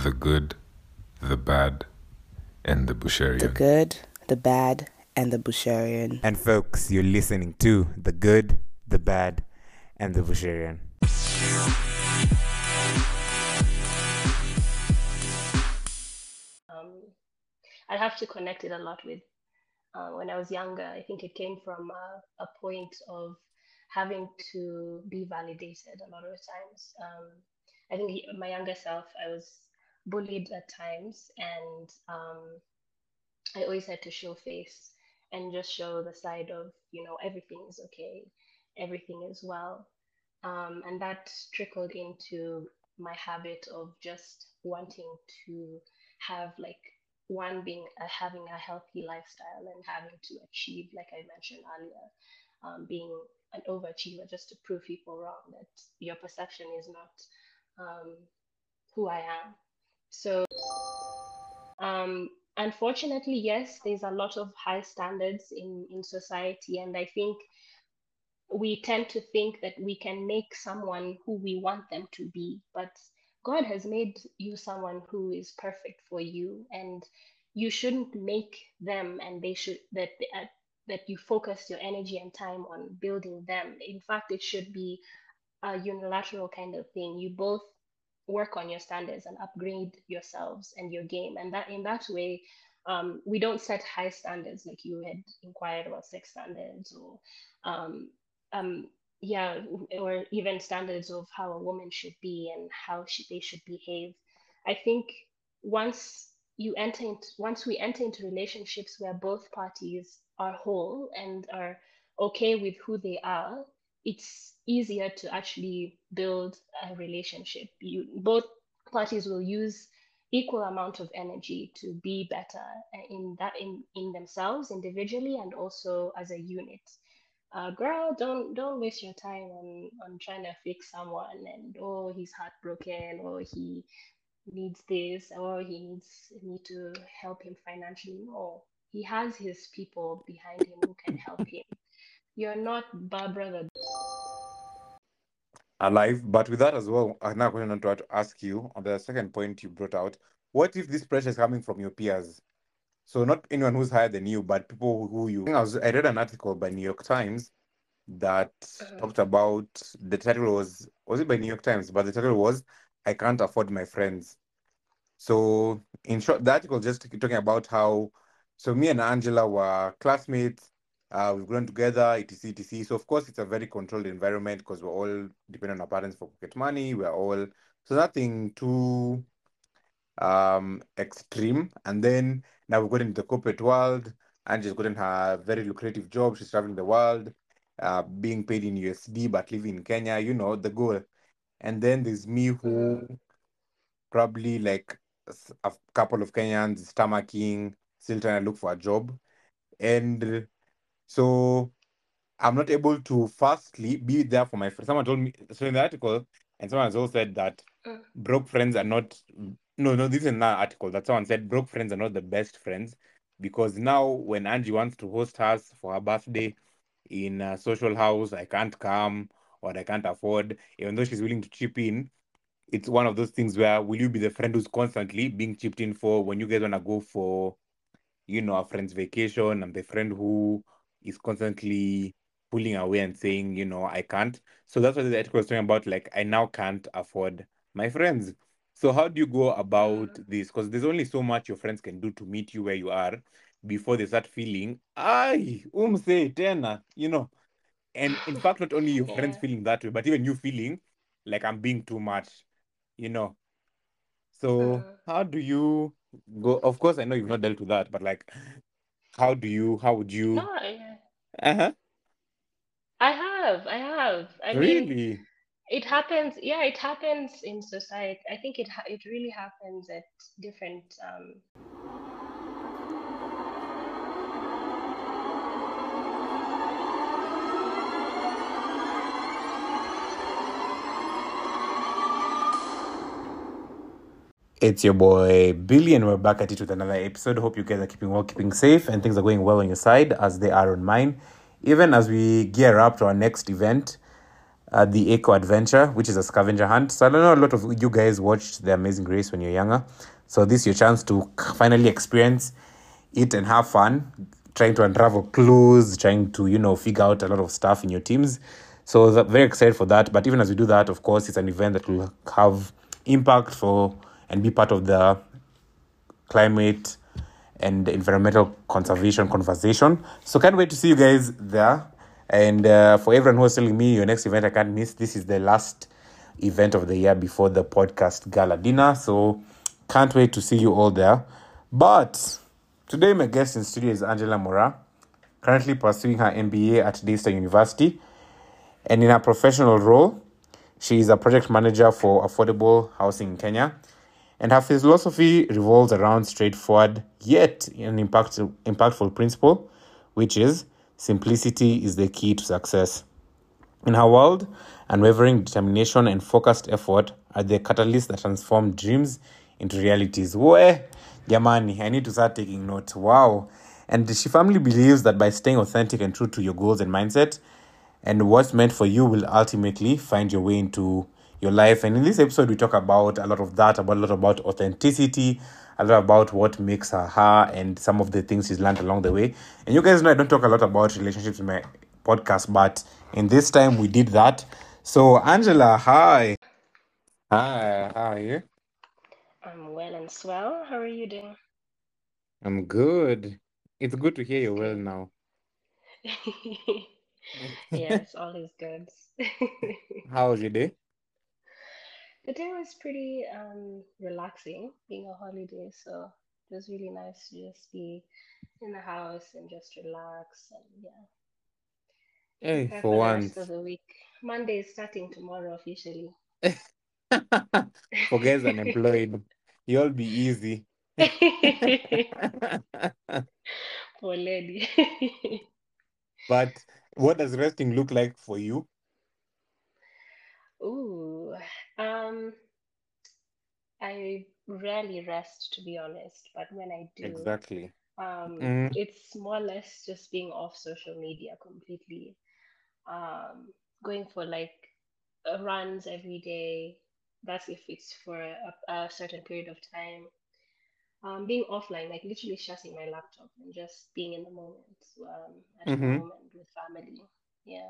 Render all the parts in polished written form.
The Good, the Bad, and the Busharian. The Good, the Bad, and the Busharian. And folks, you're listening to The Good, the Bad, and the Busharian. I'd have to connect it a lot with when I was younger. I think it came from a point of having to be validated a lot of times. I think my younger self, I was bullied at times, and I always had to show face and just show the side of, everything is okay, everything is well. And that trickled into my habit of just wanting to have like one being having a healthy lifestyle and having to achieve, like I mentioned earlier, being an overachiever just to prove people wrong that your perception is not who I am. So unfortunately, yes, there's a lot of high standards in society, and I think we tend to think that we can make someone who we want them to be, but God has made you someone who is perfect for you, and you shouldn't make them, and they should that you focus your energy and time on building them. In fact, it should be a unilateral kind of thing. You both work on your standards and upgrade yourselves and your game, and that in that way, we don't set high standards like you had inquired about sex standards or um, um, yeah, or even standards of how a woman should be and how they should behave. I think once once we enter into relationships where both parties are whole and are okay with who they are, it's easier to actually build a relationship. Both parties will use equal amount of energy to be better in themselves individually and also as a unit. Girl, don't waste your time on trying to fix someone and oh he's heartbroken or he needs this or he needs me to help him financially. No, he has his people behind him who can help him. You're not Barbara the Alive, but with that as well, I now going to ask you on the second point you brought out. What if this pressure is coming from your peers? So not anyone who's higher than you, but people who you. I read an article by New York Times that talked about, the title was it by New York Times? But the title was "I Can't Afford My Friends." So in short, the article just talking about how, so me and Angela were classmates. We've grown together, etc, etc. So of course it's a very controlled environment because we're all dependent on our parents for pocket money. We're all, so nothing too extreme. And then now we've got into the corporate world. Angela's gotten her very lucrative job. She's traveling the world, being paid in USD but living in Kenya. You know the goal. And then there's me who probably like a couple of Kenyans stomaching, still trying to look for a job. And so I'm not able to firstly be there for my friends. Someone told me, so in the article, and someone has also said that broke friends are not, no, this is another article that someone said broke friends are not the best friends, because now when Angie wants to host us for her birthday in a social house, I can't come or I can't afford, even though she's willing to chip in. It's one of those things where, will you be the friend who's constantly being chipped in for when you guys want to go for, a friend's vacation? I'm the friend who is constantly pulling away and saying, I can't. So that's what the article was talking about. Like, I now can't afford my friends. So how do you go about this? Because there's only so much your friends can do to meet you where you are before they start feeling, ay, umse, tena, And in fact, not only your friends yeah. feeling that way, but even you feeling like I'm being too much, you know. So how do you go? Of course, I know you've not dealt with that, but like, how would No, you? Uh-huh. I have. I mean, Really? it happens. Yeah, it happens in society. I think it really happens at different. It's your boy Billy, and we're back at it with another episode. Hope you guys are keeping well, keeping safe, and things are going well on your side as they are on mine. Even as we gear up to our next event, The Echo Adventure, which is a scavenger hunt. So I don't know, a lot of you guys watched The Amazing Race when you're younger. So this is your chance to finally experience it and have fun, trying to unravel clues, trying to, figure out a lot of stuff in your teams. So very excited for that. But even as we do that, of course, it's an event that will have impact for and be part of the climate and environmental conservation conversation. So can't wait to see you guys there. And for everyone who's telling me your next event I can't miss, this is the last event of the year before the podcast gala dinner. So can't wait to see you all there. But today my guest in studio is Angela Mora, currently pursuing her MBA at Daystar University. And in her professional role, she is a project manager for affordable housing in Kenya. And her philosophy revolves around straightforward yet an impactful principle, which is simplicity is the key to success. In her world, unwavering determination and focused effort are the catalysts that transform dreams into realities. Where, Yamani, I need to start taking note. Wow. And she firmly believes that by staying authentic and true to your goals and mindset, and what's meant for you will ultimately find your way into your life. And in this episode, we talk about a lot of that, about a lot about authenticity, a lot about what makes her, and some of the things she's learned along the way. And you guys know I don't talk a lot about relationships in my podcast, but in this time we did that. So Angela, hi. Hi, how are you? I'm well and swell. How are you doing? I'm good. It's good to hear It's you well good. now. Yes, all is good. How was your day? The day was pretty relaxing, being a holiday, so it was really nice to just be in the house and just relax and yeah, Hey, prepare for for the rest of once. the week. Monday is starting tomorrow officially. For guys unemployed, you'll be easy. Poor lady. But what does resting look like for you? Ooh, um, I rarely rest to be honest, but when I do, Exactly. Mm, it's more or less just being off social media completely. Um, Going for like runs every day. That's if it's for a certain period of time. Being offline, like literally shutting my laptop and just being in the moment, at mm-hmm. home and with family. Yeah.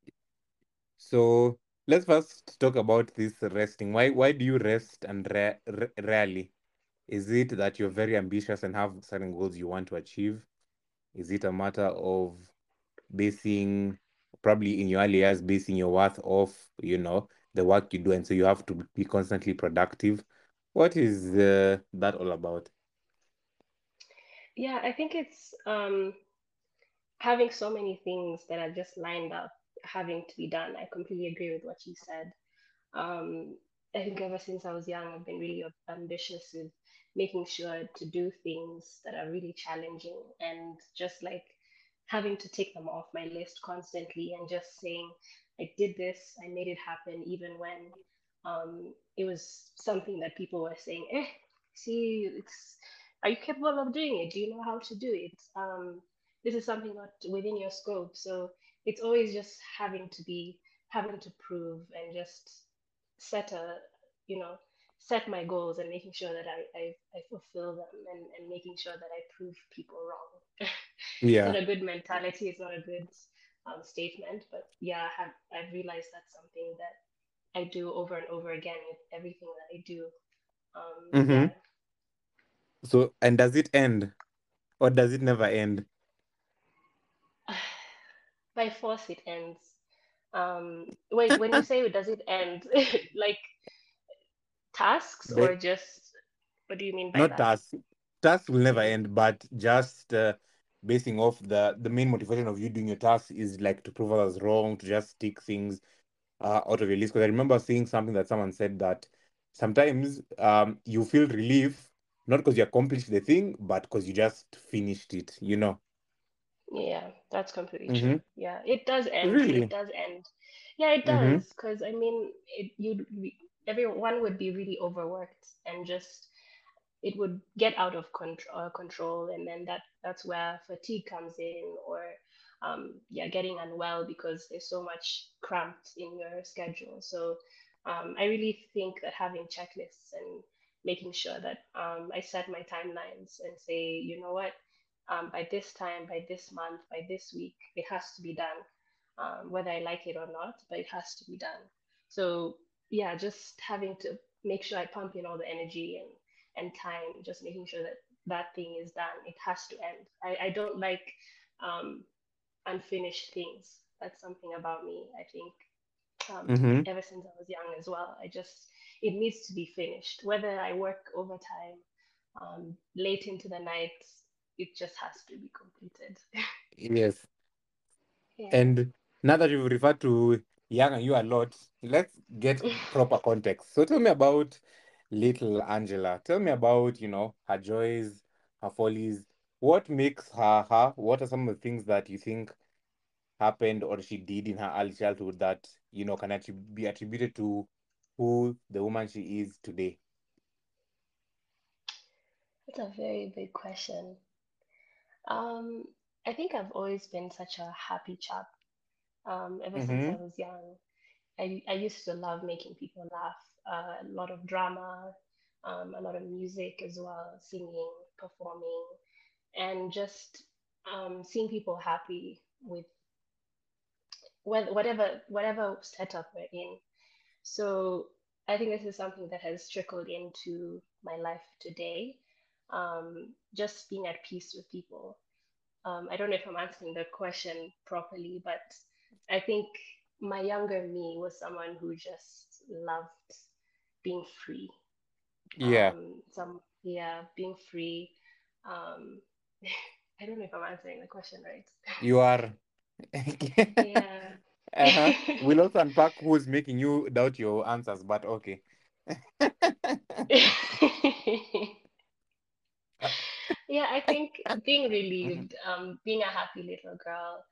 So let's first talk about this resting. Why do you rest and rarely? Is it that you're very ambitious and have certain goals you want to achieve? Is it a matter of basing, probably in your early years, basing your worth off, the work you do, and so you have to be constantly productive? What is that all about? Yeah, I think it's having so many things that are just lined up having to be done. I completely agree with what you said. Um, I think ever since I was young, I've been really ambitious with making sure to do things that are really challenging and just like having to take them off my list constantly and just saying, I did this, I made it happen, even when it was something that people were saying, see, are you capable of doing it? Do you know how to do it? This is something not within your scope. So it's always just having to prove and just set a you know set my goals and making sure that I fulfill them and making sure that I prove people wrong. It's not Yeah. a good mentality, it's not a good statement, but yeah, I've realized that's something that I do over and over again with everything that I do. Yeah. Mm-hmm. So, and does it end or does it never end? By force it ends. Wait, when you say does it end, like tasks or But just what do you mean by not that? tasks. Tasks will never Hmm. end, but just basing off the main motivation of you doing your tasks is like to prove others wrong, to just tick things out of your list. Because I remember seeing something that someone said that sometimes you feel relief not because you accomplished the thing, but because you just finished it. Yeah, that's completely true. Mm-hmm. Yeah, it does end. It Really? does end. Yeah, it Mm-hmm. does. Because I mean, everyone would be really overworked and just it would get out of control, and then that's where fatigue comes in, or getting unwell because there's so much cramped in your schedule. So I really think that having checklists and making sure that I set my timelines and say, you know what, by this time, by this month, by this week, it has to be done, whether I like it or not, but it has to be done. So yeah, just having to make sure I pump in all the energy and time, just making sure that that thing is done. It has to end. I don't like um, unfinished things. That's something about me. I think Mm-hmm. ever since I was young as well, it needs to be finished. Whether I work overtime, late into the night, it just has to be completed. Yes. Yeah. And now that you've referred to Young and You a lot, let's get proper context. So tell me about little Angela. Tell me about, her joys, her follies. What makes her her? What are some of the things that you think happened or she did in her early childhood that, can be attributed to who the woman she is today? That's a very big question. Um, I think I've always been such a happy chap. Ever since I Mm-hmm. was young, I used to love making people laugh. A lot of drama, a lot of music as well, singing, performing, and just seeing people happy with whatever setup we're in. So I think this is something that has trickled into my life today. Just being at peace with people. I don't know if I'm answering the question properly, but I think my younger me was someone who just loved being free. Yeah, Being free. Um, I don't know if I'm answering the question right. you are. Yeah. Uh-huh. We'll also unpack who's making you doubt your answers, but okay. Yeah, I think being Mhm. relieved, being a happy little girl,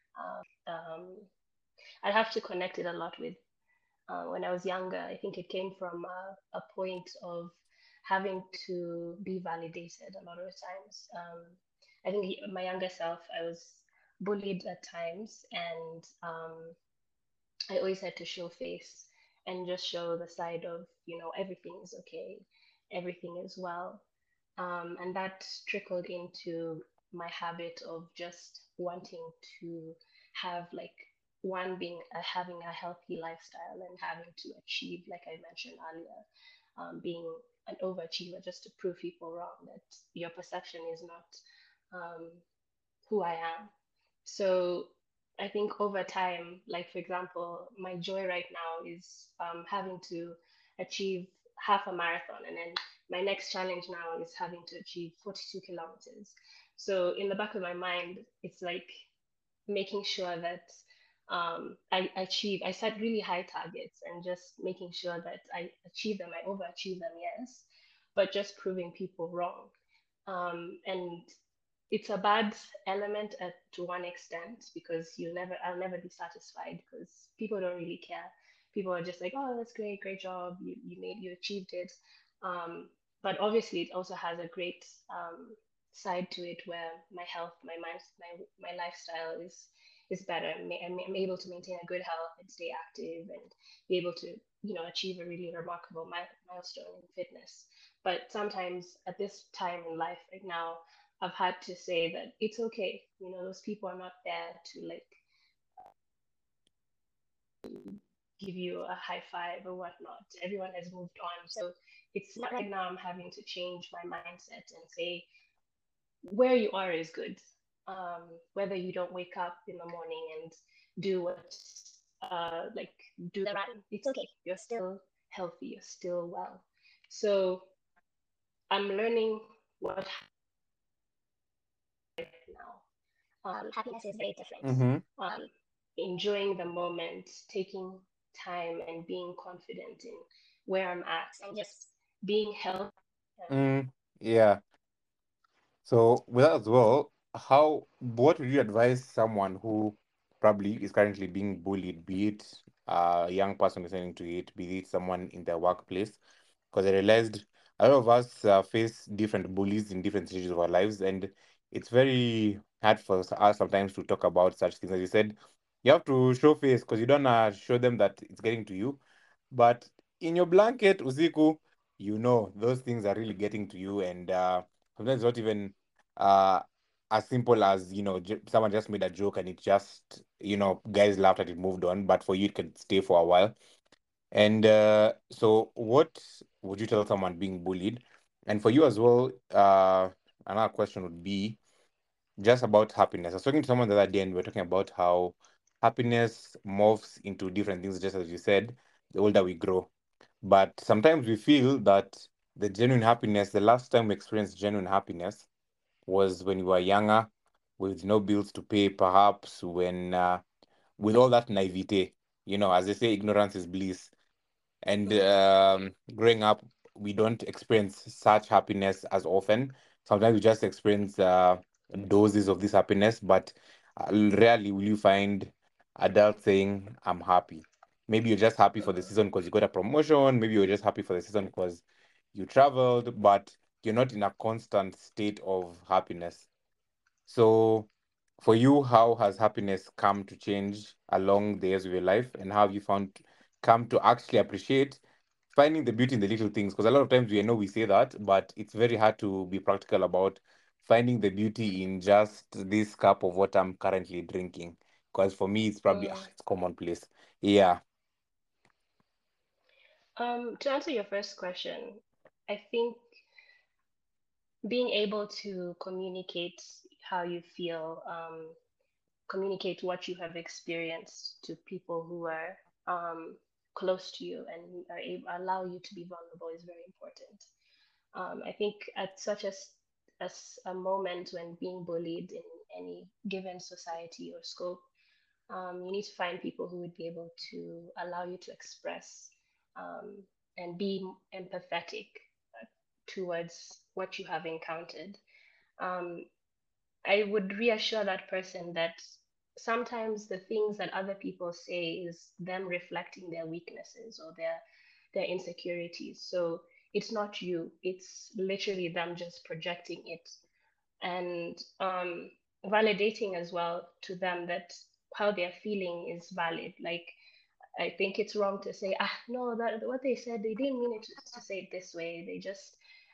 I have to connect it a lot with when I was younger. I think it came from a point of having to be validated a lot of times. I think my younger self, I was bullied at times, and I always had to show face and just show the side of, everything is okay, everything is well. And that trickled into my habit of just wanting to have like one being having a healthy lifestyle and having to achieve, like I mentioned earlier, being an overachiever just to prove people wrong that your perception is not um, who I am. So I think over time, like for example, my joy right now is having to achieve half a marathon, and then my next challenge now is having to achieve 42 kilometers. So in the back of my mind, it's like making sure that I set really high targets and just making sure that I achieve them, I overachieve them, yes, but just proving people wrong. And it's a bad element to one extent because I'll never be satisfied because people don't really care. People are just like, oh, that's great, great job, you achieved it. Um, but obviously, it also has a great side to it where my health, my mind, my lifestyle is better. I'm able to maintain a good health and stay active and be able to, achieve a really remarkable milestone in fitness. But sometimes at this time in life right now, I've had to say that it's okay. Those people are not there to like give you a high five or whatnot. Everyone has moved on. So it's not right now I'm having to change my mindset and say where you are is good. Whether you don't wake up in the morning and do what like do the run, it's okay. You're still healthy, you're still well. So I'm learning what now. Happiness is very different. Mm-hmm. Um, Enjoying the moment, taking time, and being confident in where I'm at, and just being healthy. Mm, yeah. So with that as well, what would you advise someone who probably is currently being bullied, be it a young person listening to it, be it someone in their workplace? Because I realized a lot of us face different bullies in different stages of our lives, and it's very hard for us sometimes to talk about such things. As you said, you have to show face because you don't show them that it's getting to you. But in your blanket, usiku, those things are really getting to you, and sometimes not even uh as simple as someone just made a joke and it just guys laughed at it, moved on. But for you, it can stay for a while. And so, what would you tell someone being bullied? And for you as well, another question would be just about happiness. I was talking to someone the other day, and we were talking about how happiness morphs into different things, just as you said, the older we grow. But sometimes we feel that the last time we experienced genuine happiness was when we were younger, with no bills to pay, perhaps when, with all that naivete, as they say, ignorance is bliss. And growing up, we don't experience such happiness as often. Sometimes we just experience doses of this happiness, but rarely will you find adults saying, I'm happy. Maybe you're just happy for the season because you got a promotion. Maybe you're just happy for the season because you traveled, but you're not in a constant state of happiness. So, for you, how has happiness come to change along the years of your life, and how have you found come to actually appreciate finding the beauty in the little things? Because a lot of times we know we say that, but it's very hard to be practical about finding the beauty in just this cup of water I'm currently drinking. Because for me, it's probably Mm. it's commonplace. Yeah. To answer your first question, I think being able to communicate how you feel, communicate what you have experienced to people who are close to you and allow you to be vulnerable is very important. I think at such as a moment when being bullied in any given society or scope, you need to find people who would be able to allow you to express um, and be empathetic towards what you have encountered. Um, I would reassure that person that sometimes the things that other people say is them reflecting their weaknesses or their insecurities. So it's not you, it's literally them just projecting it and validating as well to them that how they're feeling is valid. Like I think it's wrong to say, no, that what they said, they didn't mean it to say it this way. They just,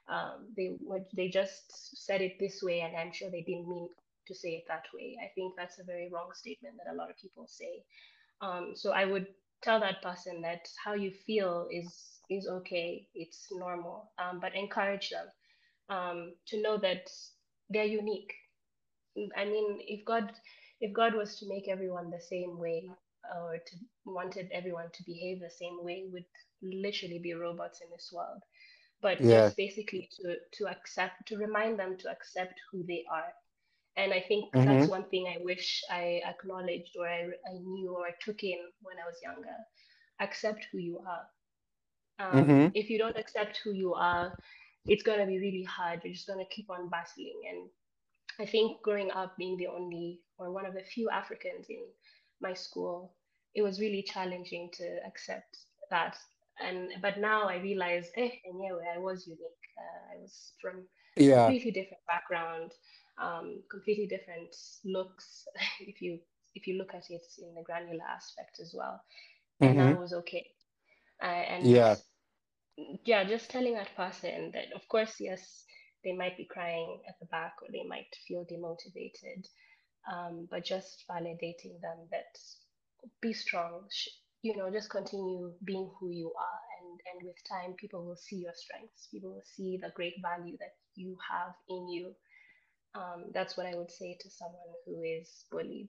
they just said it this way, and I'm sure they didn't mean to say it that way. I think that's a very wrong statement that a lot of people say. So I would tell that person that how you feel is okay, it's normal, but encourage them to know that they're unique. I mean, if God was to make everyone the same way, or to wanted everyone to behave the same way, would literally be robots in this world. But Yeah. just basically to accept, to remind them to accept who they are. And I think that's Mm-hmm. one thing I wish I acknowledged or I knew or I took in when I was younger. Accept who you are. Mm-hmm. If you don't accept who you are, it's going to be really hard. You're just going to keep on battling. And I think growing up being the only or one of the few Africans in my school, it was really challenging to accept that. And but now I realize, and yeah, I was unique. I was from Yeah. completely different background, completely different looks. if you if you look at it in the granular aspect as well, and Mm-hmm. I was okay. And Yeah. yeah, just telling that person that, of course, yes, they might be crying at the back or they might feel demotivated, but just validating them that be strong, just continue being who you are, and with time, people will see your strengths, people will see the great value that you have in you. That's what I would say to someone who is bullied.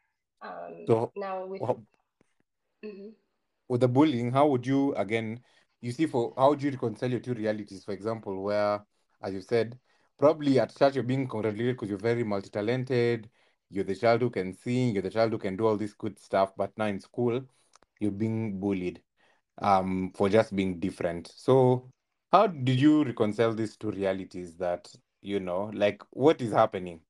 So, Now with wh- mhm. with the bullying, how would you again, you see, for how would you reconcile your two realities? For example, where, as you said, probably at church you're being congratulated because you're very multi-talented, you're the child who can sing, you're the child who can do all this good stuff, but now in school you're being bullied for just being different. So how did you reconcile these two realities that, like what is happening?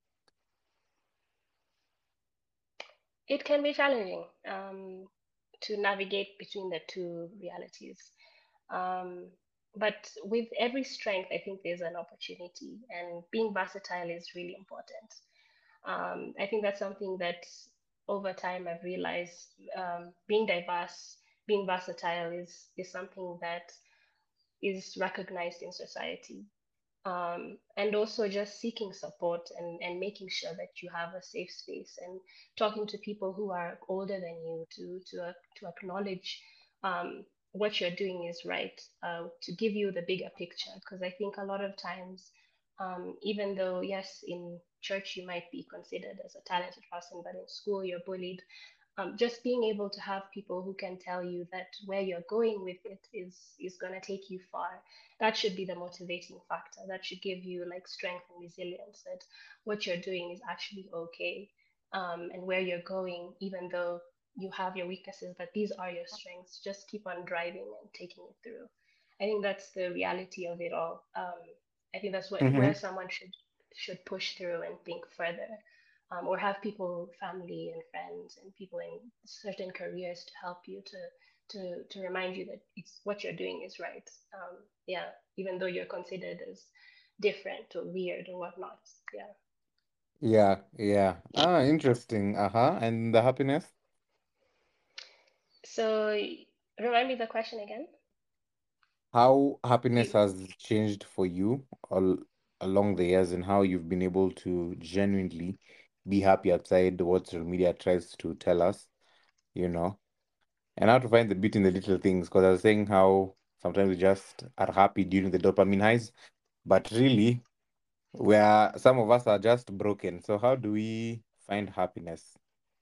It can be challenging to navigate between the two realities. Um, but with every strength, I think there's an opportunity, and being versatile is really important. I think that's something that over time I've realized, being diverse, being versatile is something that is recognized in society. And also just seeking support and making sure that you have a safe space and talking to people who are older than you to acknowledge what you're doing is right, to give you the bigger picture. Because I think a lot of times, even though, yes, in church you might be considered as a talented person, but in school you're bullied, just being able to have people who can tell you that where you're going with it is going to take you far, that should be the motivating factor. That should give you like strength and resilience that what you're doing is actually okay, and where you're going, even though you have your weaknesses, but these are your strengths. Just keep on driving and taking it through. I think that's the reality of it all. I think that's what Mm-hmm. where someone should push through and think further, or have people, family and friends, and people in certain careers to help you to remind you that it's what you're doing is right. Yeah, even though you're considered as different or weird or whatnot. Yeah. Yeah, yeah. Ah, interesting. Uh-huh. And the happiness? So remind me the question again. How happiness You, has changed for you along the years and how you've been able to genuinely be happy outside what social media tries to tell us, you know, and how to find the beauty in the little things. Because I was saying how sometimes we just are happy during the dopamine highs, but really, where some of us are just broken. So how do we find happiness?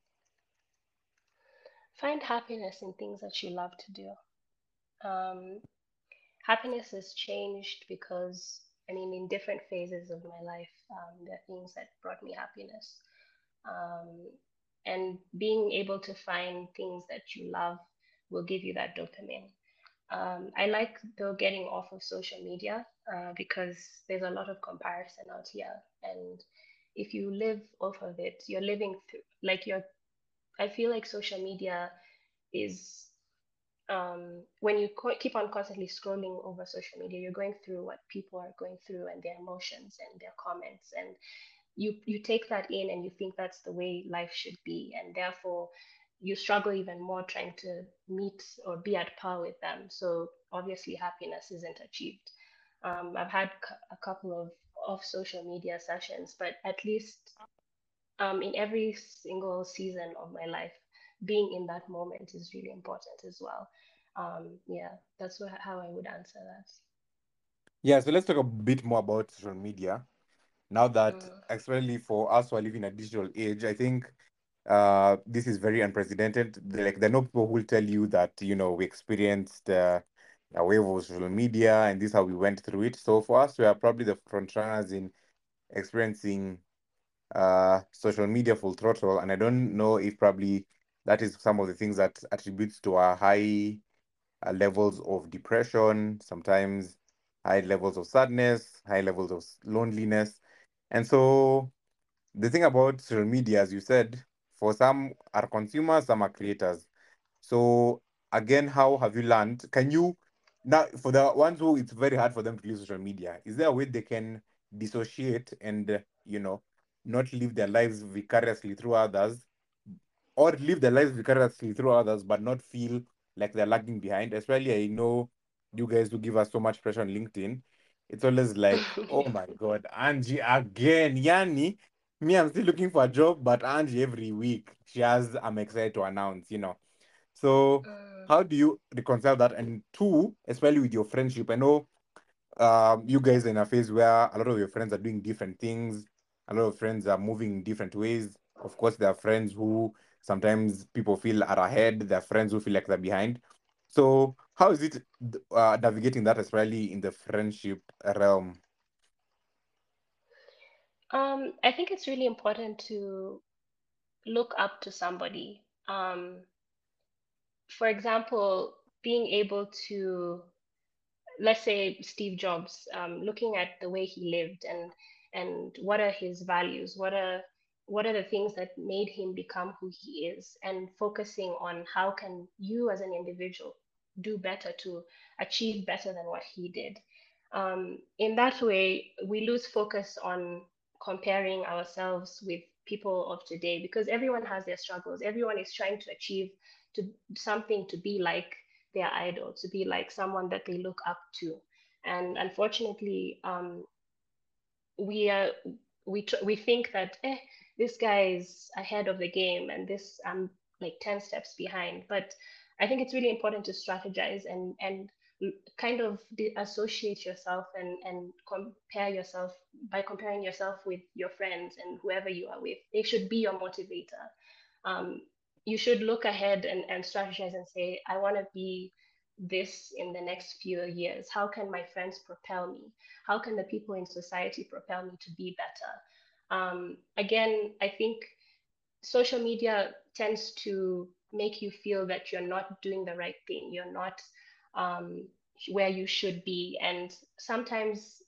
find happiness in things that you love to do. Um, Happiness has changed because, I mean, in different phases of my life, there are things that brought me happiness. Um, and being able to find things that you love will give you that dopamine. I like though getting off of social media, because there's a lot of comparison out here, and if you live off of it, you're living through like you're. I feel like social media is, when you keep on constantly scrolling over social media, you're going through what people are going through and their emotions and their comments, and you take that in and you think that's the way life should be, and therefore you struggle even more trying to meet or be at par with them. So obviously happiness isn't achieved. I've had a couple of off social media sessions, but at least, in every single season of my life, being in that moment is really important as well. Yeah, that's how I would answer that. Yeah, so let's talk a bit more about social media. Now that, Mm. especially for us who are living in a digital age, I think this is very unprecedented. Like, there are no people who will tell you that, we experienced a wave of social media and this is how we went through it. So for us, we are probably the front runners in experiencing social media full throttle. And I don't know if probably that is some of the things that attributes to our high levels of depression, sometimes high levels of sadness, high levels of loneliness. And so the thing about social media, as you said, for some are consumers, some are creators. So again, how have you learned? Can you now, for the ones who it's very hard for them to use social media, is there a way they can dissociate and not live their lives vicariously through others, or live their lives vicariously through others, but not feel like they're lagging behind? Especially, I know you guys who give us so much pressure on LinkedIn. It's always like, oh Yeah. my God, Angie again. Yani, me, I'm still looking for a job, but Angie every week, she has, I'm excited to announce. So, Mm. how do you reconcile that? And two, especially with your friendship, I know you guys are in a phase where a lot of your friends are doing different things. A lot of friends are moving in different ways. Of course, there are friends who sometimes people feel are ahead. There are friends who feel like they're behind. So, how is it navigating that, especially in the friendship realm? I think it's really important to look up to somebody. For example, being able to, let's say Steve Jobs, looking at the way he lived and what are his values, what are the things that made him become who he is, and focusing on how can you as an individual do better, to achieve better than what he did. In that way, we lose focus on comparing ourselves with people of today, because everyone has their struggles. Everyone is trying to achieve to something, to be like their idol, to be like someone that they look up to. And unfortunately, we are we think that this guy is ahead of the game and this I'm like 10 steps behind. But I think it's really important to strategize and kind of associate yourself and compare yourself. By comparing yourself with your friends and whoever you are with, they should be your motivator. um, you should look ahead and strategize and say, I want to be this in the next few years. How can my friends propel me? How can the people in society propel me to be better? Again, I think social media tends to make you feel that you're not doing the right thing, you're not um, where you should be. And sometimes,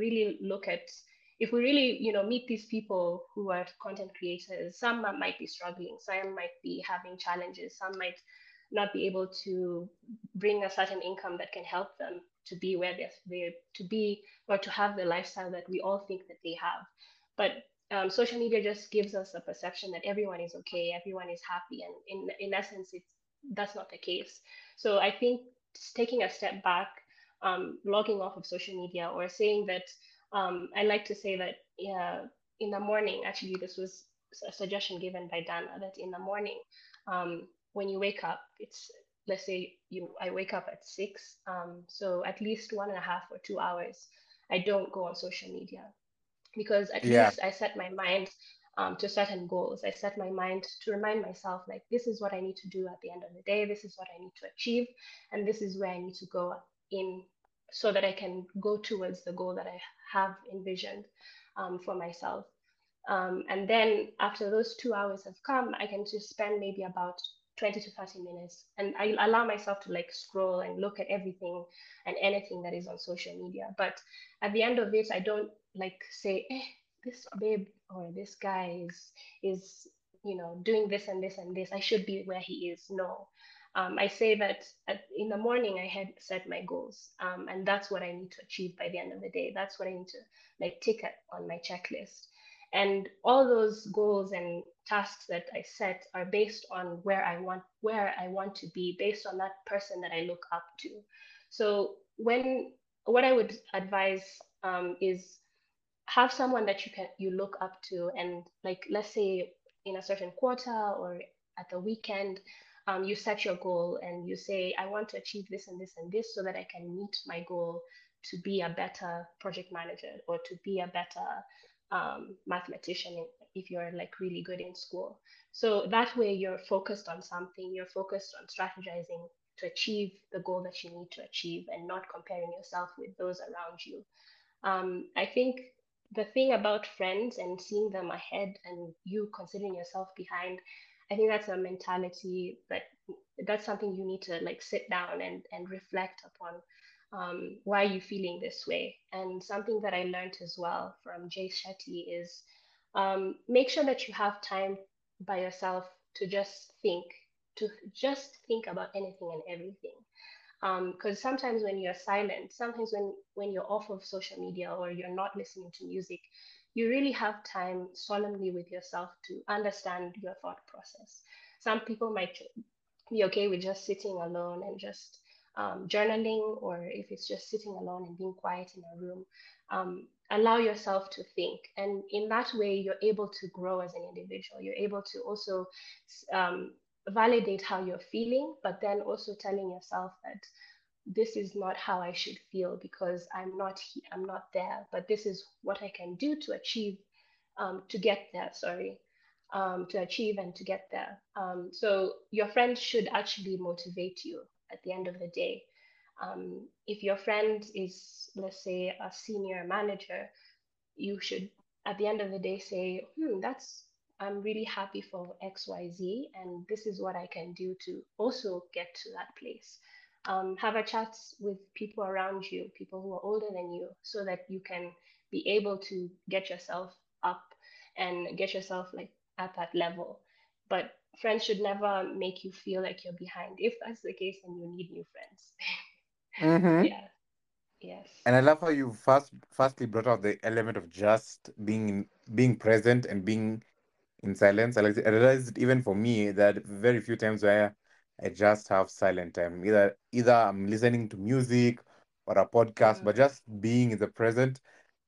if we really, meet these people who are content creators, some might be struggling, some might be having challenges, some might not be able to bring a certain income that can help them to be where they to be, or to have the lifestyle that we all think that they have. But social media just gives us a perception that everyone is okay, everyone is happy, and in essence, that's not the case. So I think taking a step back, logging off of social media, or saying that, I like to say that, in the morning, actually, this was a suggestion given by Dana, that in the morning, when you wake up, it's, let's say I wake up at 6, so at least 1.5 or 2 hours, I don't go on social media, because at Yeah. least I set my mind to certain goals. I set my mind to remind myself, like, this is what I need to do at the end of the day. This is what I need to achieve, and this is where I need to go in, so that I can go towards the goal that I have envisioned for myself. And then after those 2 hours have come, I can just spend maybe about 20 to 30 minutes, and I allow myself to like scroll and look at everything and anything that is on social media. But at the end of it, I don't like say, this babe or this guy is doing this and this and this. I should be where he is. No. I say that in the morning I had set my goals, and that's what I need to achieve by the end of the day. That's what I need to like tick it on my checklist. And all those goals and tasks that I set are based on where I want to be, based on that person that I look up to. So when what I would advise is have someone that you look up to, and like, let's say in a certain quarter or at the weekend, you set your goal and you say, I want to achieve this and this and this, so that I can meet my goal to be a better project manager, or to be a better mathematician if you're like really good in school. So that way you're focused on something, you're focused on strategizing to achieve the goal that you need to achieve, and not comparing yourself with those around you. I think the thing about friends and seeing them ahead and you considering yourself behind, I think that's a mentality that's something you need to like sit down and reflect upon. Why are you feeling this way? And something that I learned as well from Jay Shetty is, make sure that you have time by yourself to just think about anything and everything. Because sometimes when you're silent, sometimes when you're off of social media or you're not listening to music, you really have time solemnly with yourself to understand your thought process. Some people might be okay with just sitting alone and just journaling, or if it's just sitting alone and being quiet in a room, allow yourself to think. And in that way, you're able to grow as an individual. You're able to also um, validate how you're feeling, but then also telling yourself that this is not how I should feel, because I'm not there, but this is what I can do to achieve, to get there, sorry, to achieve and to get there. So your friends should actually motivate you at the end of the day. If your friend is, let's say, a senior manager, you should, at the end of the day, say, I'm really happy for XYZ, and this is what I can do to also get to that place. Have a chat with people around you, people who are older than you, so that you can be able to get yourself up and get yourself like at that level. But friends should never make you feel like you're behind. If that's the case, then you need new friends. Mm-hmm. Yeah. Yes. And I love how you firstly brought out the element of just being present and being in silence. I realized even for me that very few times where I just have silent time. Either I'm listening to music or a podcast, but Mm, just being in the present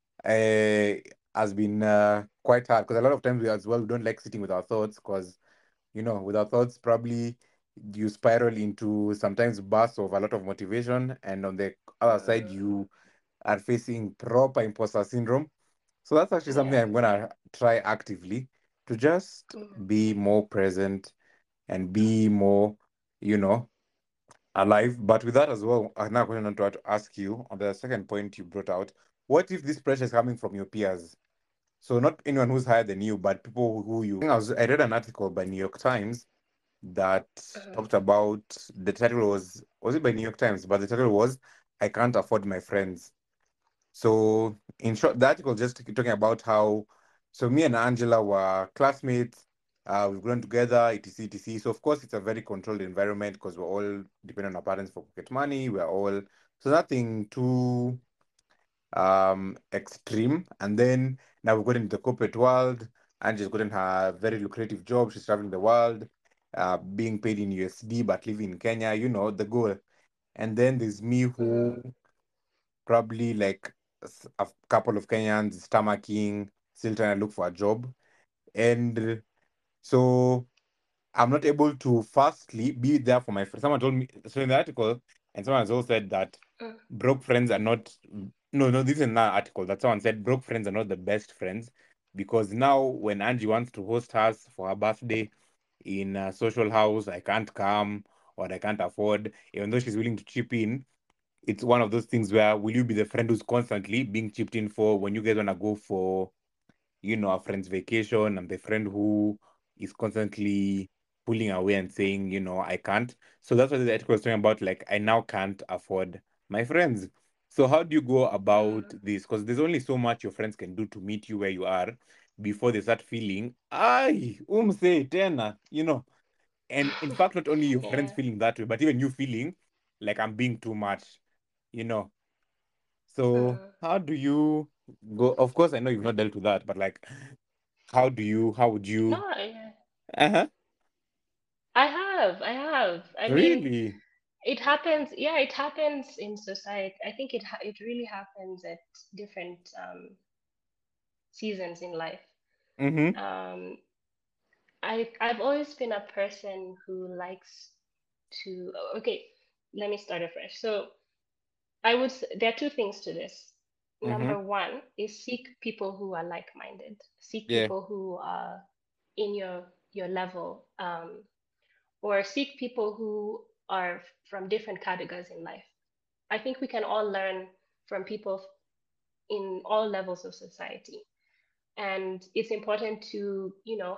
has been quite hard because a lot of times we as well don't like sitting with our thoughts because with our thoughts probably you spiral into sometimes bursts of a lot of motivation, and on the other side mm, you are facing proper imposter syndrome. So that's actually something yeah. I'm gonna try actively to just Mm, be more present and be more, you know, alive. But with that as well, I now going on to ask you on the second point you brought out. What if this pressure is coming from your peers? So not anyone who's higher than you, but people who you. I read an article by New York Times that mm, talked about, the title was it by New York Times? But the title was "I Can't Afford My Friends." So in short, the article just talking about how, so me and Angela were classmates. We've grown together, etc, etc. So of course it's a very controlled environment because we're all dependent on our parents for pocket money. We're all, so nothing too extreme. And then now we've got into the corporate world. Angela's gotten her very lucrative job. She's traveling the world, being paid in USD but living in Kenya. The goal. And then there's me mm, who probably like a couple of Kenyans stomaching, still trying to look for a job. And so I'm not able to firstly be there for my friends. Someone told me, so in the article, and someone has also said that mm, broke friends are not, no, no, this is another article that someone said broke friends are not the best friends, because now when Angie wants to host us for her birthday in a social house, I can't come or I can't afford, even though she's willing to chip in. It's one of those things where, will you be the friend who's constantly being chipped in for when you guys want to go for, a friend's vacation? I'm the friend who is constantly pulling away and saying, I can't. So that's what the article was talking about. Like, I now can't afford my friends. So how do you go about mm. this? Because there's only so much your friends can do to meet you where you are before they start feeling, ay, say tena, And in fact, not only your friends Yeah. feeling that way, but even you feeling like I'm being too much, you know. So Mm. how do you go? Of course, I know you've not dealt with that, but like, how would you? No, yeah. Uh-huh. I have. I have. I mean, Really? it happens. Yeah, it happens in society. I think it really happens at different seasons in life. Mm-hmm. Um, I've always been a person who likes to. Okay, let me start afresh. So there are two things to this. Mm-hmm. Number one is seek people who are like-minded. Seek Yeah. people who are in your level, or seek people who are from different categories in life. I think we can all learn from people in all levels of society, and it's important to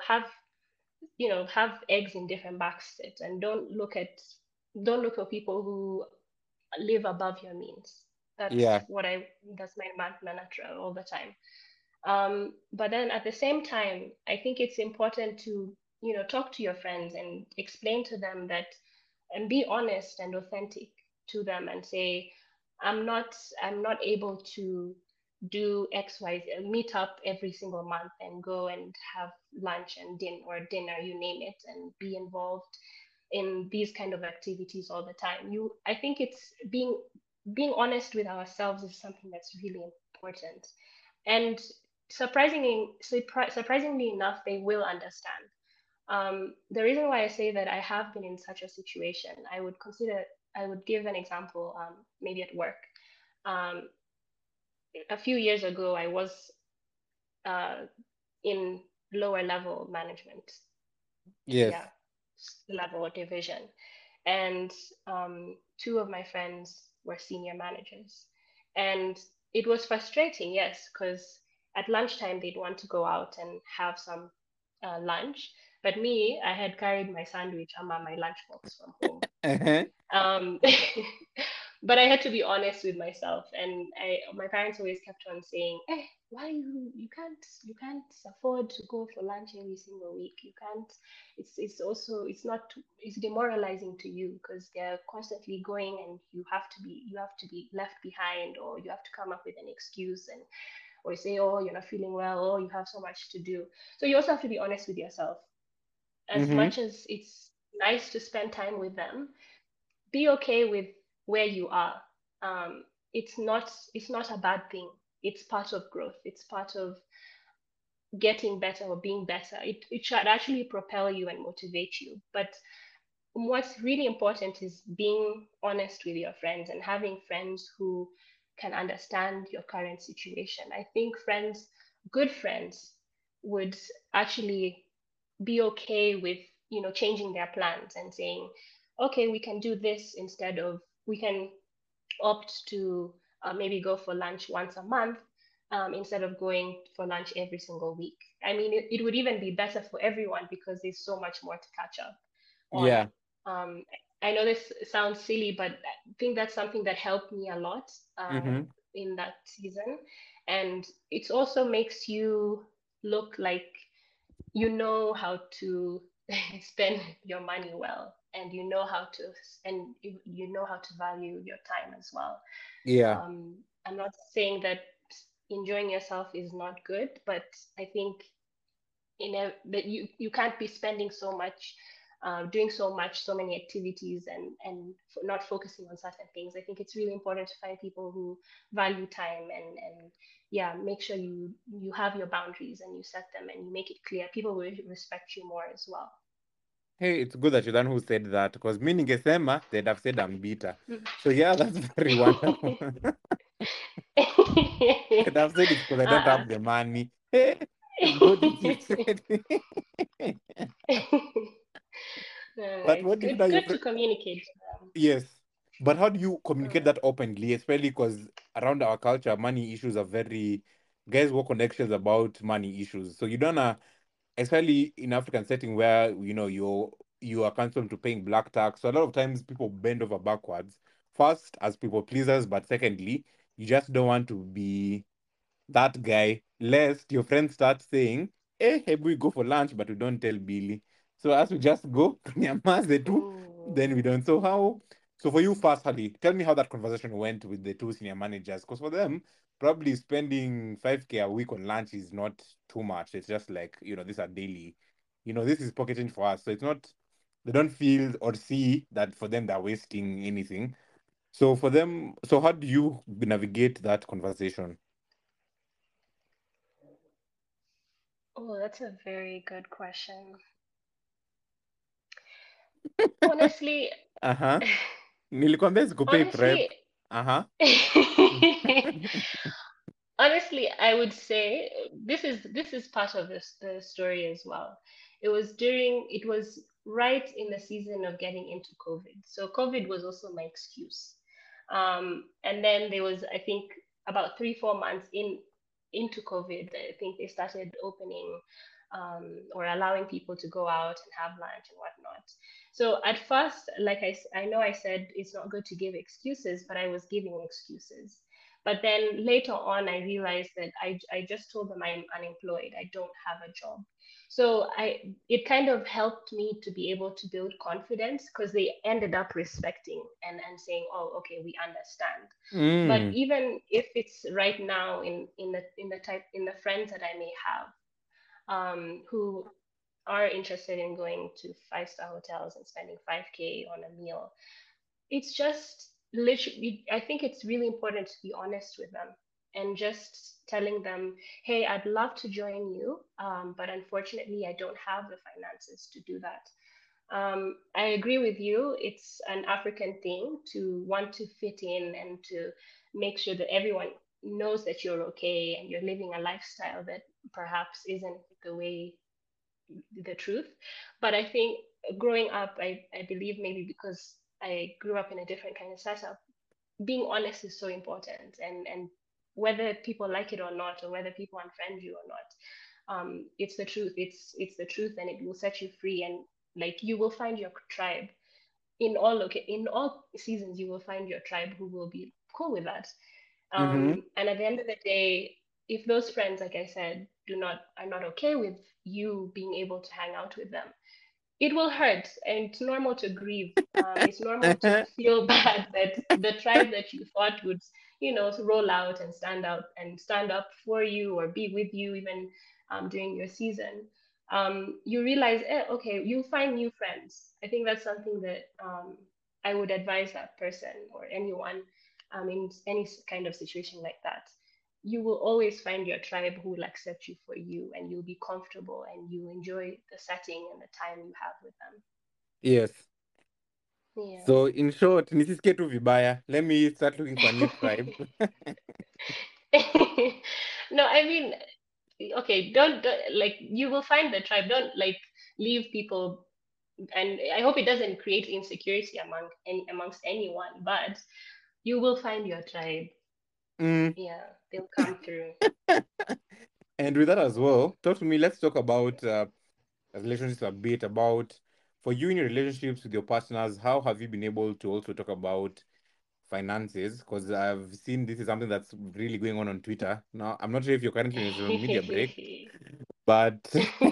have eggs in different baskets, and don't look for people who live above your means. Yeah. That's my mantra all the time. But then at the same time, I think it's important to talk to your friends and explain to them that, and be honest and authentic to them, and say, I'm not able to do XYZ, meet up every single month and go and have lunch and dinner, you name it, and be involved in these kind of activities all the time. I think it's being honest with ourselves is something that's really important. And surprisingly enough, they will understand. The reason why I say that I have been in such a situation, I would give an example, maybe at work. Um, a few years ago, I was uh, in lower level management, Yes. yeah, level or division, and two of my friends were senior managers, and it was frustrating, yes, because at lunchtime they'd want to go out and have some lunch, but me, I had carried my sandwich on my lunchbox from home. Uh-huh. um, But I had to be honest with myself, and my parents always kept on saying, why you can't afford to go for lunch every single week. You can't. It's also it's not it's demoralizing to you because they're constantly going, and you have to be left behind, or you have to come up with an excuse and or say, oh, you're not feeling well, or you have so much to do. So you also have to be honest with yourself. As Mm-hmm. much as it's nice to spend time with them, be okay with where you are. Um, it's not a bad thing. It's part of growth. It's part of getting better or being better. It should actually propel you and motivate you. But what's really important is being honest with your friends and having friends who can understand your current situation. I think good friends, would actually be okay with changing their plans and saying, okay, we can do this instead of we can opt to maybe go for lunch once a month, instead of going for lunch every single week. I mean, it would even be better for everyone because there's so much more to catch up on. Yeah. Um, I know this sounds silly, but I think that's something that helped me a lot Mm-hmm. in that season. And it also makes you look like you know how to spend your money well, and you know how to and you know how to value your time as well. Yeah. I'm not saying that enjoying yourself is not good, but I think that you can't be spending so much, doing so much, so many activities, and not focusing on certain things. I think it's really important to find people who value time, and yeah, make sure you have your boundaries and you set them and you make it clear. People will respect you more as well. Hey, it's good that you're the one who said that because me ningesema, they'd have said I'm bitter. Mm. So yeah, that's very wonderful. Could have said it's because I don't uh-uh. have the money. Hey, it's good that you said. But It's what if now your good to friend? communicate. Yes. But how do you communicate Mm. that openly, especially because around our culture, money issues are very guys work connections about money issues. So you don't especially in African setting where you are accustomed to paying black tax. So a lot of times people bend over backwards. First, as people pleasers, but secondly, you just don't want to be that guy, lest your friends start saying, hey, maybe we go for lunch, but we don't tell Billy. So as we just go to Nyamaze too, then we Ooh. don't. So for you firstly, tell me how that conversation went with the two senior managers. Because for them, probably spending 5K a week on lunch is not too much. It's just like, these are daily, this is pocketing for us. So it's not, they don't feel or see that for them they're wasting anything. So for them, so how do you navigate that conversation? Oh, that's a very good question. Honestly, Uh-huh. Nilikwambia sikupei honestly, prep. Uh-huh. honestly, I would say this is part of the story as well. It was right in the season of getting into COVID. So COVID was also my excuse. And then there was, I think, about 3-4 months into COVID, I think they started opening, or allowing people to go out and have lunch and whatnot. So at first, I know I said it's not good to give excuses, but I was giving excuses. But then later on, I realized that I just told them I'm unemployed. I don't have a job. So it kind of helped me to be able to build confidence because they ended up respecting and saying, oh, okay, we understand. But Mm. even if it's right now in the friends that I may have, who are interested in going to 5-star hotels and spending 5K on a meal, it's just literally, I think it's really important to be honest with them and just telling them, hey, I'd love to join you, but unfortunately I don't have the finances to do that. I agree with you, it's an African thing to want to fit in and to make sure that everyone knows that you're okay and you're living a lifestyle that perhaps isn't the way, the truth. But I think growing up, I believe maybe because I grew up in a different kind of setup, being honest is so important. And whether people like it or not, or whether people unfriend you or not, it's the truth. It's the truth, and it will set you free. And like you will find your tribe. in all seasons you will find your tribe who will be cool with that. Mm-hmm. And at the end of the day, if those friends, like I said, are not okay with you being able to hang out with them, it will hurt, and it's normal to grieve. It's normal to feel bad that the tribe that you thought would, roll out and stand up for you or be with you even during your season. You realize, okay, you find new friends. I think that's something that I would advise that person or anyone in any kind of situation like that. You will always find your tribe who will accept you for you, and you'll be comfortable and you enjoy the setting and the time you have with them. Yes. Yeah. So in short, nisisikie tu vibaya. Let me start looking for a new tribe. No, I mean, okay, don't like, you will find the tribe. Don't like leave people, and I hope it doesn't create insecurity amongst anyone, but you will find your tribe. Mm. Yeah, they'll come through. And with that as well, talk to me. Let's talk about relationships a bit. About for you in your relationships with your partners, how have you been able to also talk about finances? Because I've seen this is something that's really going on Twitter now. I'm not sure if you're currently in a social media break, but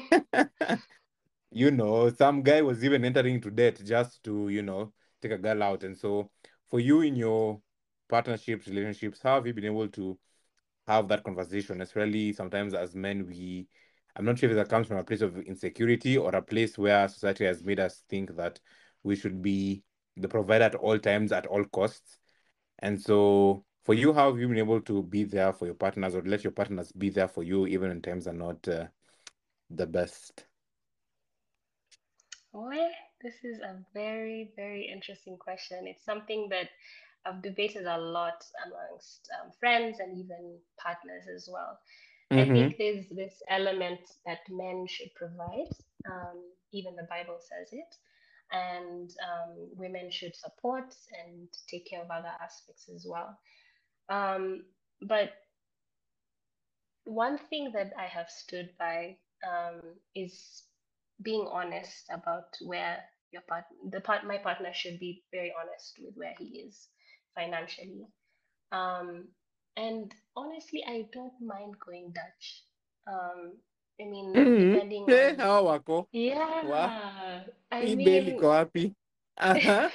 some guy was even entering into debt just to take a girl out. And so, for you in your partnerships, relationships, how have you been able to have that conversation, especially sometimes as men, I'm not sure if that comes from a place of insecurity or a place where society has made us think that we should be the provider at all times, at all costs. And so for you, how have you been able to be there for your partners or let your partners be there for you even when times are not the best? Well, this is a very, very interesting question. It's something that I've debated a lot amongst friends and even partners as well. I Mm-hmm. think there's this element that men should provide. Even the Bible says it. And women should support and take care of other aspects as well. Um, but one thing that I have stood by is being honest about where my partner should be very honest with where he is financially. Um, and honestly, I don't mind going Dutch. Um, I mean, Mm-hmm. depending Hey, on, how wako? Wa? yeah, I Hii beli iko mean, wapi? Uh-huh.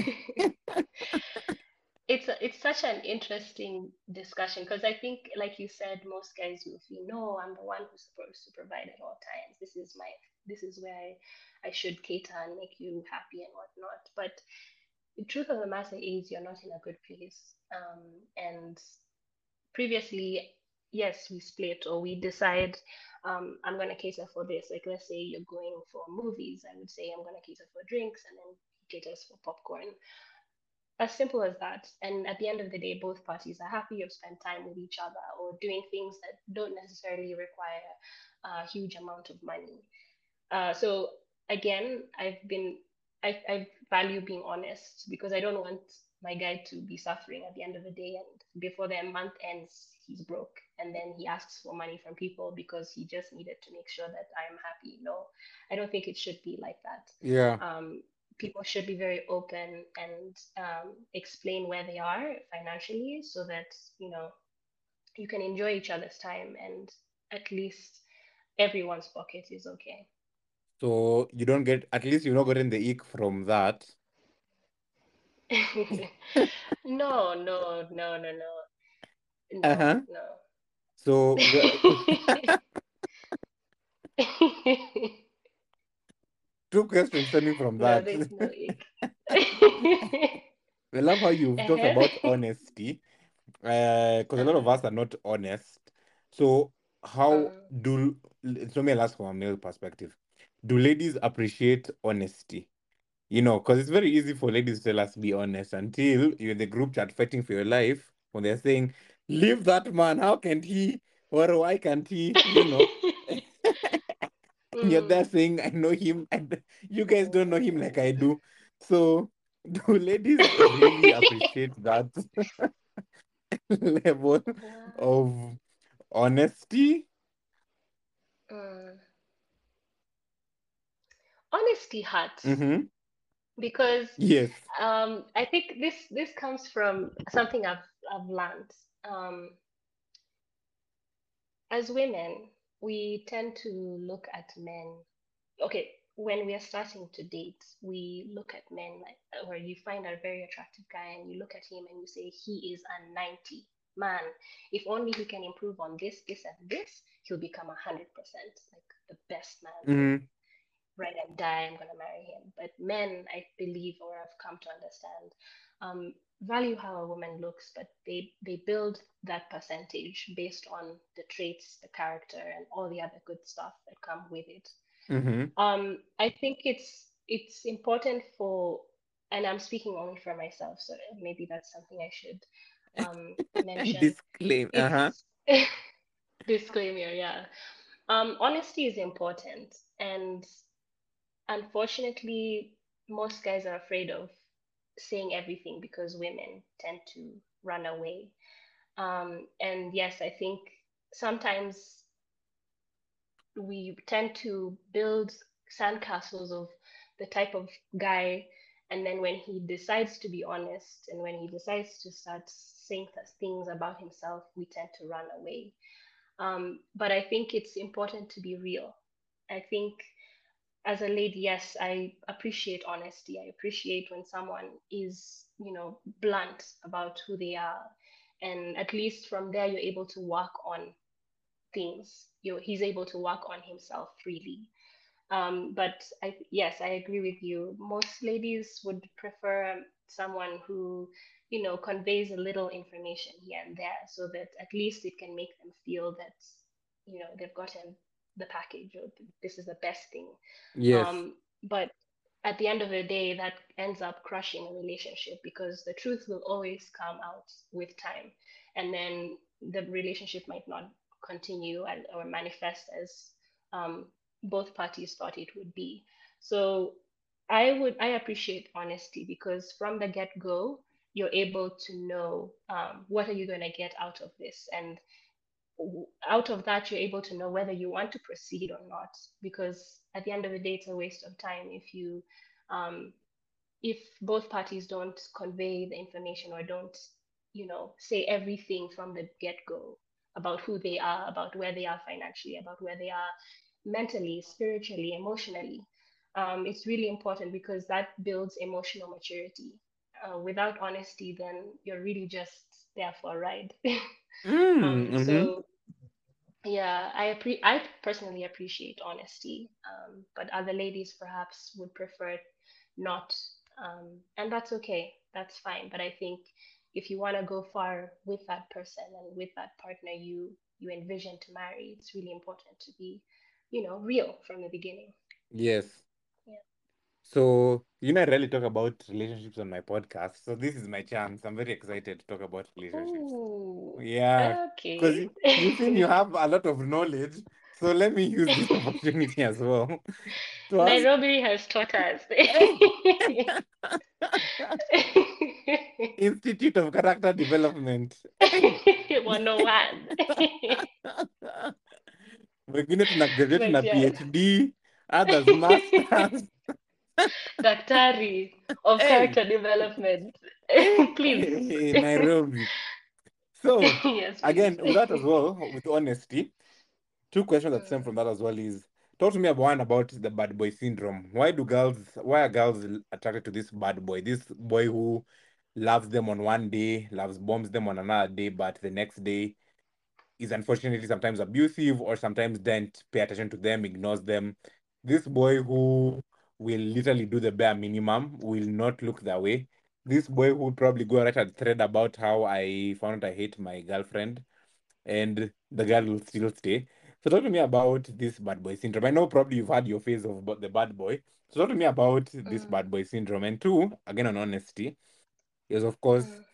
it's such an interesting discussion because I think, like you said, most guys will feel, no, I'm the one who's supposed to provide at all times. This is where I should cater and make you happy and whatnot. But the truth of the matter is, you're not in a good place. And previously, yes, we split or we decide, I'm going to cater for this. Like, let's say you're going for movies, I would say I'm going to cater for drinks, and then he caters for popcorn. As simple as that. And at the end of the day, both parties are happy. You've spent time with each other or doing things that don't necessarily require a huge amount of money. So again, I value being honest because I don't want my guy to be suffering at the end of the day, and before the month ends, he's broke, and then he asks for money from people because he just needed to make sure that I am happy. No, I don't think it should be like that. Yeah. People should be very open and explain where they are financially so that you can enjoy each other's time, and at least everyone's pocket is okay. So you don't get, at least you're not getting the ick from that. No, no, no, no, no, no, Uh-huh. no. So two questions stemming from No, that. there's no ick. I love how you've talked Uh-huh. about honesty, because a lot of Uh-huh. us are not honest. So how Uh, do, let me ask from a male perspective. Do ladies appreciate honesty? Because it's very easy for ladies to tell us be honest until you're in the group chat fighting for your life when they're saying, leave that man, how can't he? Or why can't he? And you're there mm, saying, I know him, and you guys don't know him like I mm. do. So, do ladies really appreciate that level Wow. of honesty? Mm. Honesty hurts. Mm-hmm. because Yes. I think this comes from something I've learned. Um, as women, we tend to look at men. Okay, when we are starting to date, we look at men like, or you find a very attractive guy and you look at him and you say he is a 90 man. If only he can improve on this, and this, he'll become 100%, like the best man. If Mm-hmm. right and die, I'm gonna marry him. But men, I believe, or I've come to understand, value how a woman looks, but they build that percentage based on the traits, the character, and all the other good stuff that come with it. Mm-hmm. I think it's important for, and I'm speaking only for myself, so maybe that's something I should mention. Disclaim. Uh-huh. It's disclaimer, yeah. Honesty is important, and unfortunately, most guys are afraid of saying everything because women tend to run away. And yes, I think sometimes we tend to build sandcastles of the type of guy, and then when he decides to be honest and when he decides to start saying things about himself, we tend to run away. But I think it's important to be real. I think as a lady, yes, I appreciate honesty. I appreciate when someone is, blunt about who they are. And at least from there, you're able to work on things. He's able to work on himself freely. But yes, I agree with you. Most ladies would prefer someone who, conveys a little information here and there so that at least it can make them feel that, they've gotten the package or this is the best thing. Yes. But at the end of the day, that ends up crushing a relationship because the truth will always come out with time. And then the relationship might not continue or manifest as um, both parties thought it would be. So I appreciate honesty because from the get go, you're able to know what are you going to get out of this, and out of that you're able to know whether you want to proceed or not. Because at the end of the day, it's a waste of time um, if both parties don't convey the information or don't, say everything from the get go about who they are, about where they are financially, about where they are mentally, spiritually, emotionally. It's really important because that builds emotional maturity. Without honesty, then you're really just there for a ride. Mm-hmm. So yeah, I personally appreciate honesty, but other ladies perhaps would prefer not, and that's okay. That's fine. But I think if you want to go far with that person and with that partner you envision to marry, it's really important to be, real from the beginning. Yes. Yeah. So, I rarely talk about relationships on my podcast. So this is my chance. I'm very excited to talk about relationships. Ooh. Yeah, because Okay. you seem you have a lot of knowledge. So let me use this opportunity as well to ask. Nairobi has taught us. Hey! Institute of Character Development. Hey! 101. Wengine tuna graduate But na yeah, PhD, others masters. Daktari of Hey! character development. Please. Hey, Nairobi. So, Yes, please. again, with that as well, with honesty, two questions that stem Mm, from that as well is talk to me about one about the bad boy syndrome. Why are girls attracted to this bad boy? This boy who loves them on one day, loves bombs them on another day, but the next day is unfortunately sometimes abusive or sometimes don't pay attention to them, ignores them. This boy who will literally do the bare minimum, will not look that way. This boy who would probably go write a thread about how I found I hate my girlfriend and the girl will still stay. So talk to me about this bad boy syndrome. I know probably you've had your phase of the bad boy. So talk to me about this mm, bad boy syndrome. And two, again on honesty, is of course mm,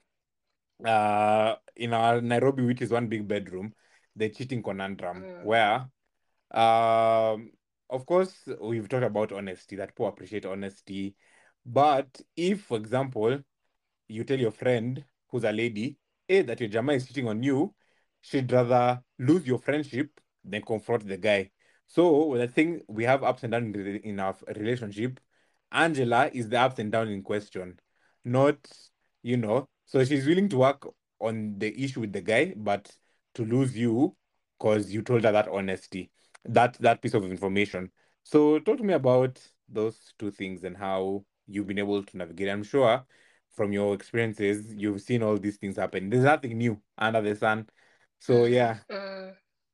in our Nairobi, which is one big bedroom, the cheating conundrum, mm, where um of course we've talked about honesty, that people appreciate honesty. But if, for example, you tell your friend who's a lady, A, that your Jama is cheating on you, she'd rather lose your friendship than confront the guy. So the thing we have ups and downs in our relationship. Angela is the ups and downs in question, not, So she's willing to work on the issue with the guy, but to lose you because you told her that honesty, that piece of information. So talk to me about those two things and how you've been able to navigate. I'm sure from your experiences, you've seen all these things happen. There's nothing new under the sun. So yeah. Mm.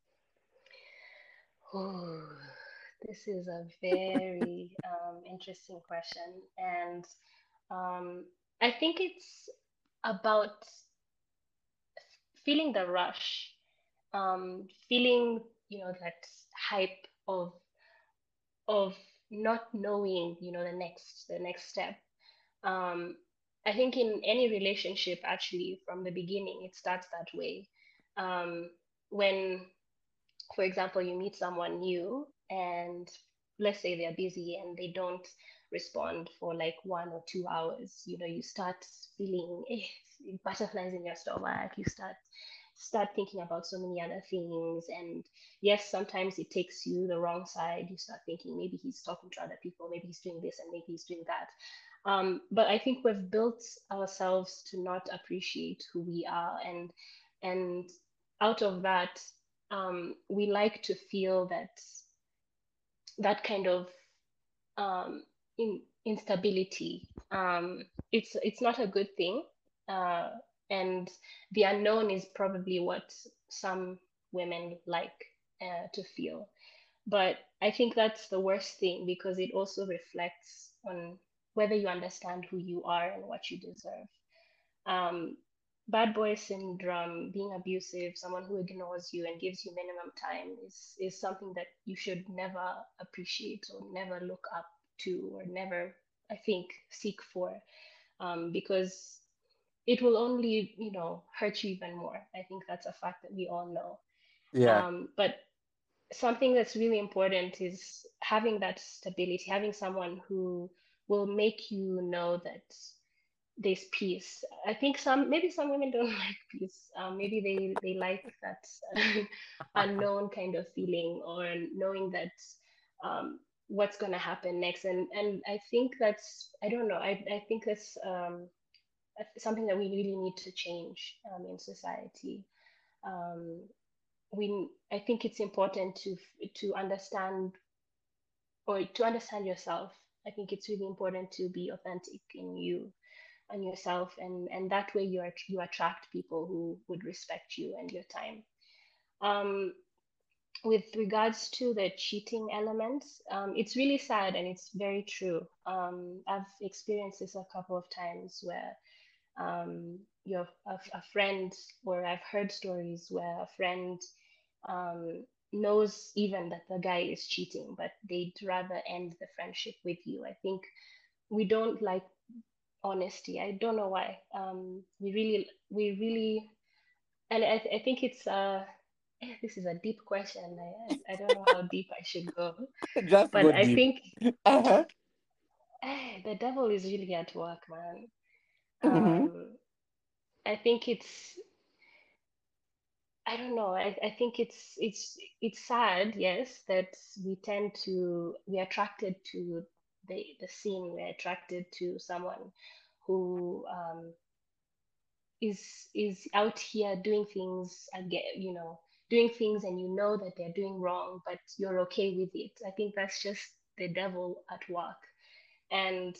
Oh, this is a very interesting question, and um, I think it's about feeling the rush, feeling that hype of not knowing the next step. um, I think in any relationship, actually, from the beginning, it starts that way. When, for example, you meet someone new and let's say they're busy and they don't respond for like 1 or 2 hours, you start feeling butterflies in your stomach. You start thinking about so many other things. And yes, sometimes it takes you the wrong side. You start thinking maybe he's talking to other people, maybe he's doing this and maybe he's doing that. But I think we've built ourselves to not appreciate who we are, and out of that, we like to feel that kind of instability. It's not a good thing, uh, and the unknown is probably what some women like to feel. But I think that's the worst thing because it also reflects on whether you understand who you are and what you deserve. um, Bad boy syndrome, being abusive, someone who ignores you and gives you minimum time is something that you should never appreciate or never look up to or never, I think, seek for, because it will only, hurt you even more. I think that's a fact that we all know. Yeah. But something that's really important is having that stability, having someone who will make you know that there's peace. I think maybe some women don't like peace. Maybe they like that unknown kind of feeling or knowing that what's gonna happen next. And I think that's, I don't know. I think that's something that we really need to change in society. Um, I think it's important to understand, or to understand yourself. I think it's really important to be authentic in you and yourself, and that way you attract people who would respect you and your time. um with regards to the cheating elements, it's really sad and it's very true. I've experienced this a couple of times where you're a friend, or I've heard stories where a friend um, knows even that the guy is cheating, but they'd rather end the friendship with you. I think we don't like honesty. I don't know why. We really, and I think it's this is a deep question. I don't know how deep I should go, Just but go I deep. think Uh-huh. the devil is really at work, man. Mm-hmm. I think it's, I don't know. I think it's sad, yes, that we're attracted to the scene. We're attracted to someone who is out here doing things again, doing things, and you know that they're doing wrong, but you're okay with it. I think that's just the devil at work. And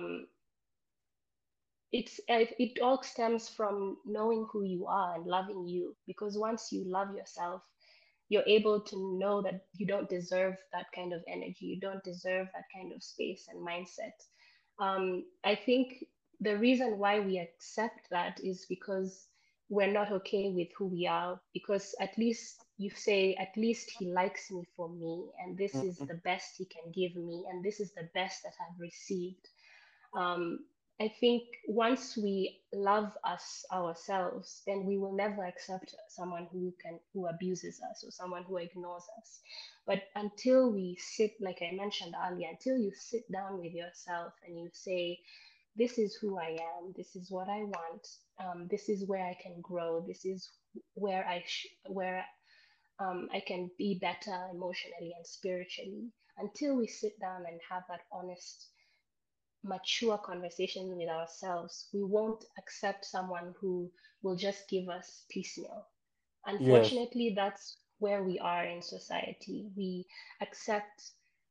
it all stems from knowing who you are and loving you, because once you love yourself, you're able to know that you don't deserve that kind of energy, you don't deserve that kind of space and mindset. I think the reason why we accept that is because we're not okay with who we are, because at least you say, at least he likes me for me, and this is the best he can give me, and this is the best that I've received. um, I think once we love us ourselves, then we will never accept someone who abuses us or someone who ignores us. But until we sit, like I mentioned earlier, until you sit down with yourself and you say, "This is who I am. This is what I want. This is where I can grow. This is where I can be better emotionally and spiritually." Until we sit down and have that honest mature conversations with ourselves, we won't accept someone who will just give us piecemeal. Yes. Unfortunately, that's where we are in society. We accept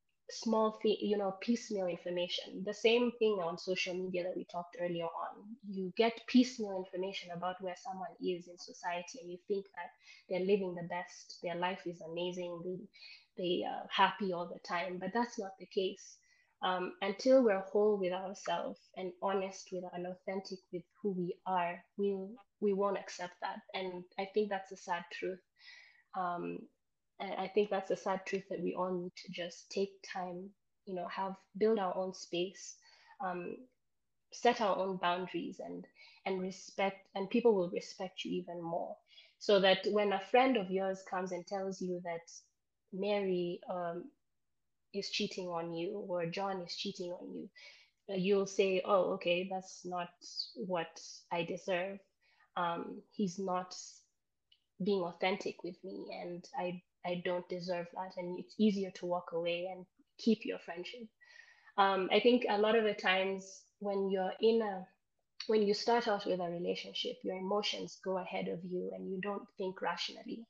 piecemeal information. The same thing on social media that we talked earlier on. You get piecemeal information about where someone is in society, and you think that they're living the best, their life is amazing, they are happy all the time. But that's not the case. Until we're whole with ourselves and honest with and authentic with who we are, we won't accept that. And I think that's a sad truth. Um, and I think that's a sad truth that we all need to just take time, have build our own space, um, set our own boundaries, and respect, and people will respect you even more. So that when a friend of yours comes and tells you that Mary is cheating on you or John is cheating on you, you'll say, "Oh, okay, that's not what I deserve. He's not being authentic with me, and I don't deserve that," and it's easier to walk away and keep your friendship. I think a lot of the times when you start out with a relationship, your emotions go ahead of you and you don't think rationally.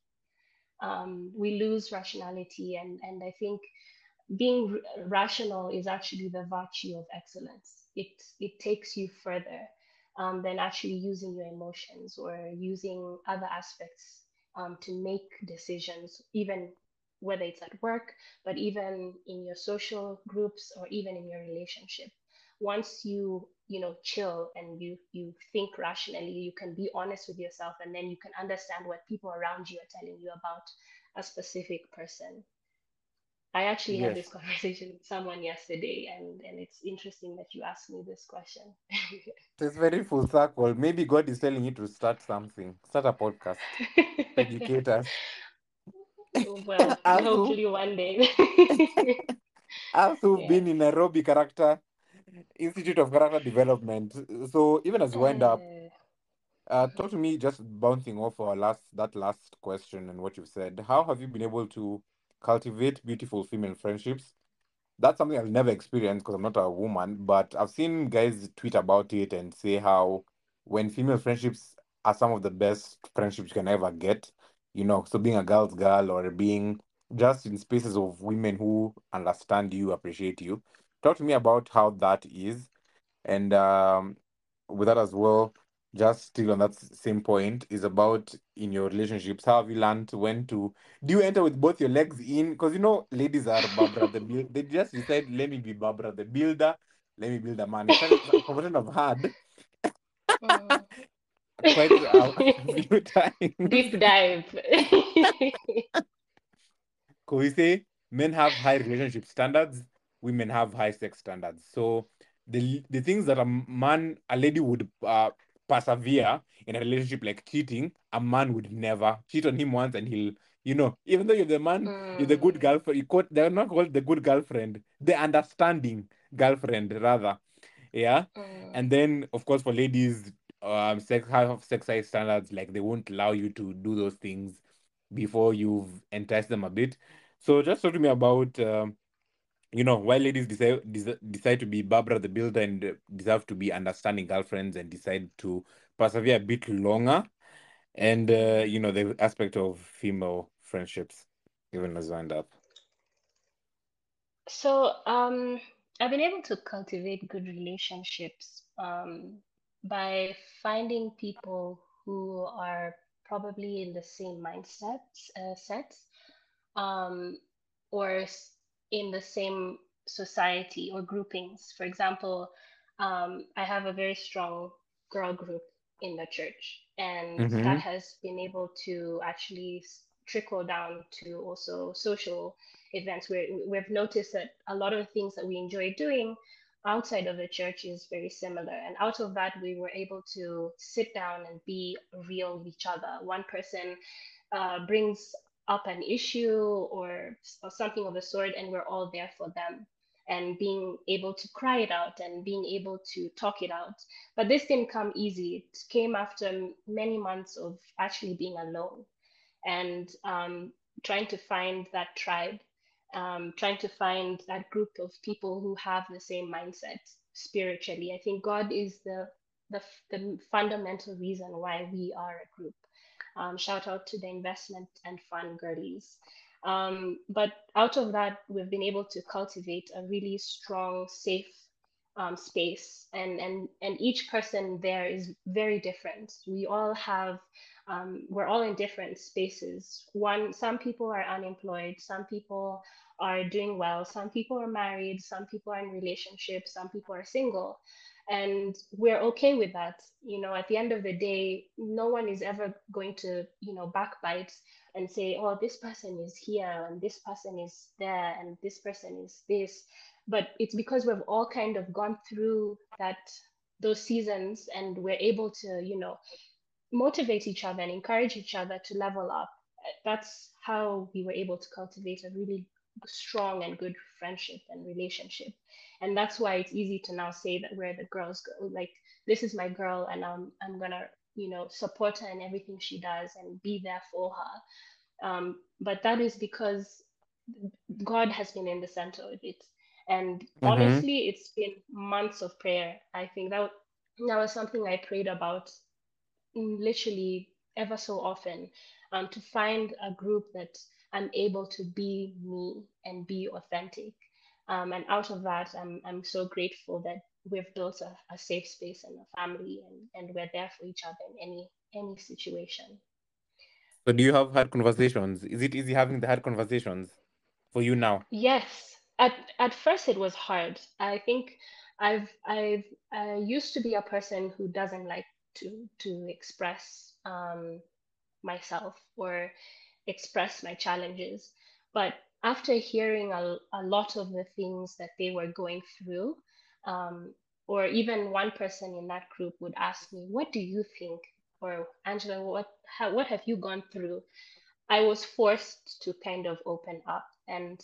We lose rationality, and I think being rational is actually the virtue of excellence. It takes you further than actually using your emotions or using other aspects to make decisions, even whether it's at work, but even in your social groups or even in your relationship. Once you chill and you think rationally, you can be honest with yourself, and then you can understand what people around you are telling you about a specific person. I actually had Yes. this conversation with someone yesterday, and it's interesting that you asked me this question. It's very full circle. Maybe God is telling you to start something, start a podcast, educate us. Well, Us who, hopefully one day. us who've been Yes. in Nairobi Character Institute of Character Development. So even as we wind up, talk Mhm. to me, just bouncing off our last question and what you've said. How have you been able to cultivate beautiful female friendships? That's something I've never experienced because I'm not a woman, but I've seen guys tweet about it and say how when female friendships are some of the best friendships you can ever get, so being a girl's girl or being just in spaces of women who understand you, appreciate you. Talk to me about how that is. And with that as well, just still on that same point, is about in your relationships, how have you learned when to do you enter with both your legs in? Because ladies are Barbara the build. They just decide, let me be Barbara the builder, let me build a man. It's a conversation I've had Mm. quite a few times. Deep dive. Because we say men have high relationship standards, women have high sex standards. So the things that a lady would persevere in a relationship like cheating, a man would never cheat on him once and he'll, even though you're the man, you're the good Mm, girlfriend. They're not called the good girlfriend, the understanding girlfriend rather. Yeah. mm, And then of course for ladies, sex high standards, like they won't allow you to do those things before you've enticed them a bit. So just talk to me about why ladies decide to be Barbara the Builder and deserve to be understanding girlfriends and decide to persevere a bit longer, and mm. the aspect of female friendships, even as wind up. So, I've been able to cultivate good relationships by finding people who are probably in the same sets, um, or in the same society or groupings. For example, I have a very strong girl group in the church, and that Mm-hmm. has been able to actually trickle down to also social events where we've noticed that a lot of the things that we enjoy doing outside of the church is very similar. And out of that, we were able to sit down and be real with each other. One person brings up an issue or something of the sort, and we're all there for them. And being able to cry it out and being able to talk it out. But this didn't come easy. It came after many months of actually being alone and trying to find that tribe. trying to find that group of people who have the same mindset spiritually. I think God is the fundamental reason why we are a group. Shout out to the investment and fun girlies. But out of that, we've been able to cultivate a really strong, safe space, and each person there is very different. We're all in different spaces. Some people are unemployed, some people are doing well, some people are married, some people are in relationships, some people are single, and we're okay with that. At the end of the day, no one is ever going to backbite and say, oh, this person is here and this person is there and this person is this. But it's because we've all kind of gone through those seasons, and we're able to motivate each other and encourage each other to level up. That's how we were able to cultivate a really strong and good friendship and relationship. And that's why it's easy to now say that we're the girls go. Like, this is my girl, and I'm gonna support her in everything she does and be there for her. But that is because God has been in the center of it. And Mm-hmm. honestly, it's been months of prayer. I think that was something I prayed about literally ever so often, to find a group that I'm able to be me and be authentic. And out of that, I'm so grateful that we've built a safe space and a family, and we're there for each other in any situation. So do you have hard conversations? Is it easy having the hard conversations for you now? Yes, at first it was hard. I think I used to be a person who doesn't like to express myself or express my challenges. But after hearing a lot of the things that they were going through, um, or even one person in that group would ask me, "What do you think?" Or, "Angela, what have you gone through?" I was forced to kind of open up. And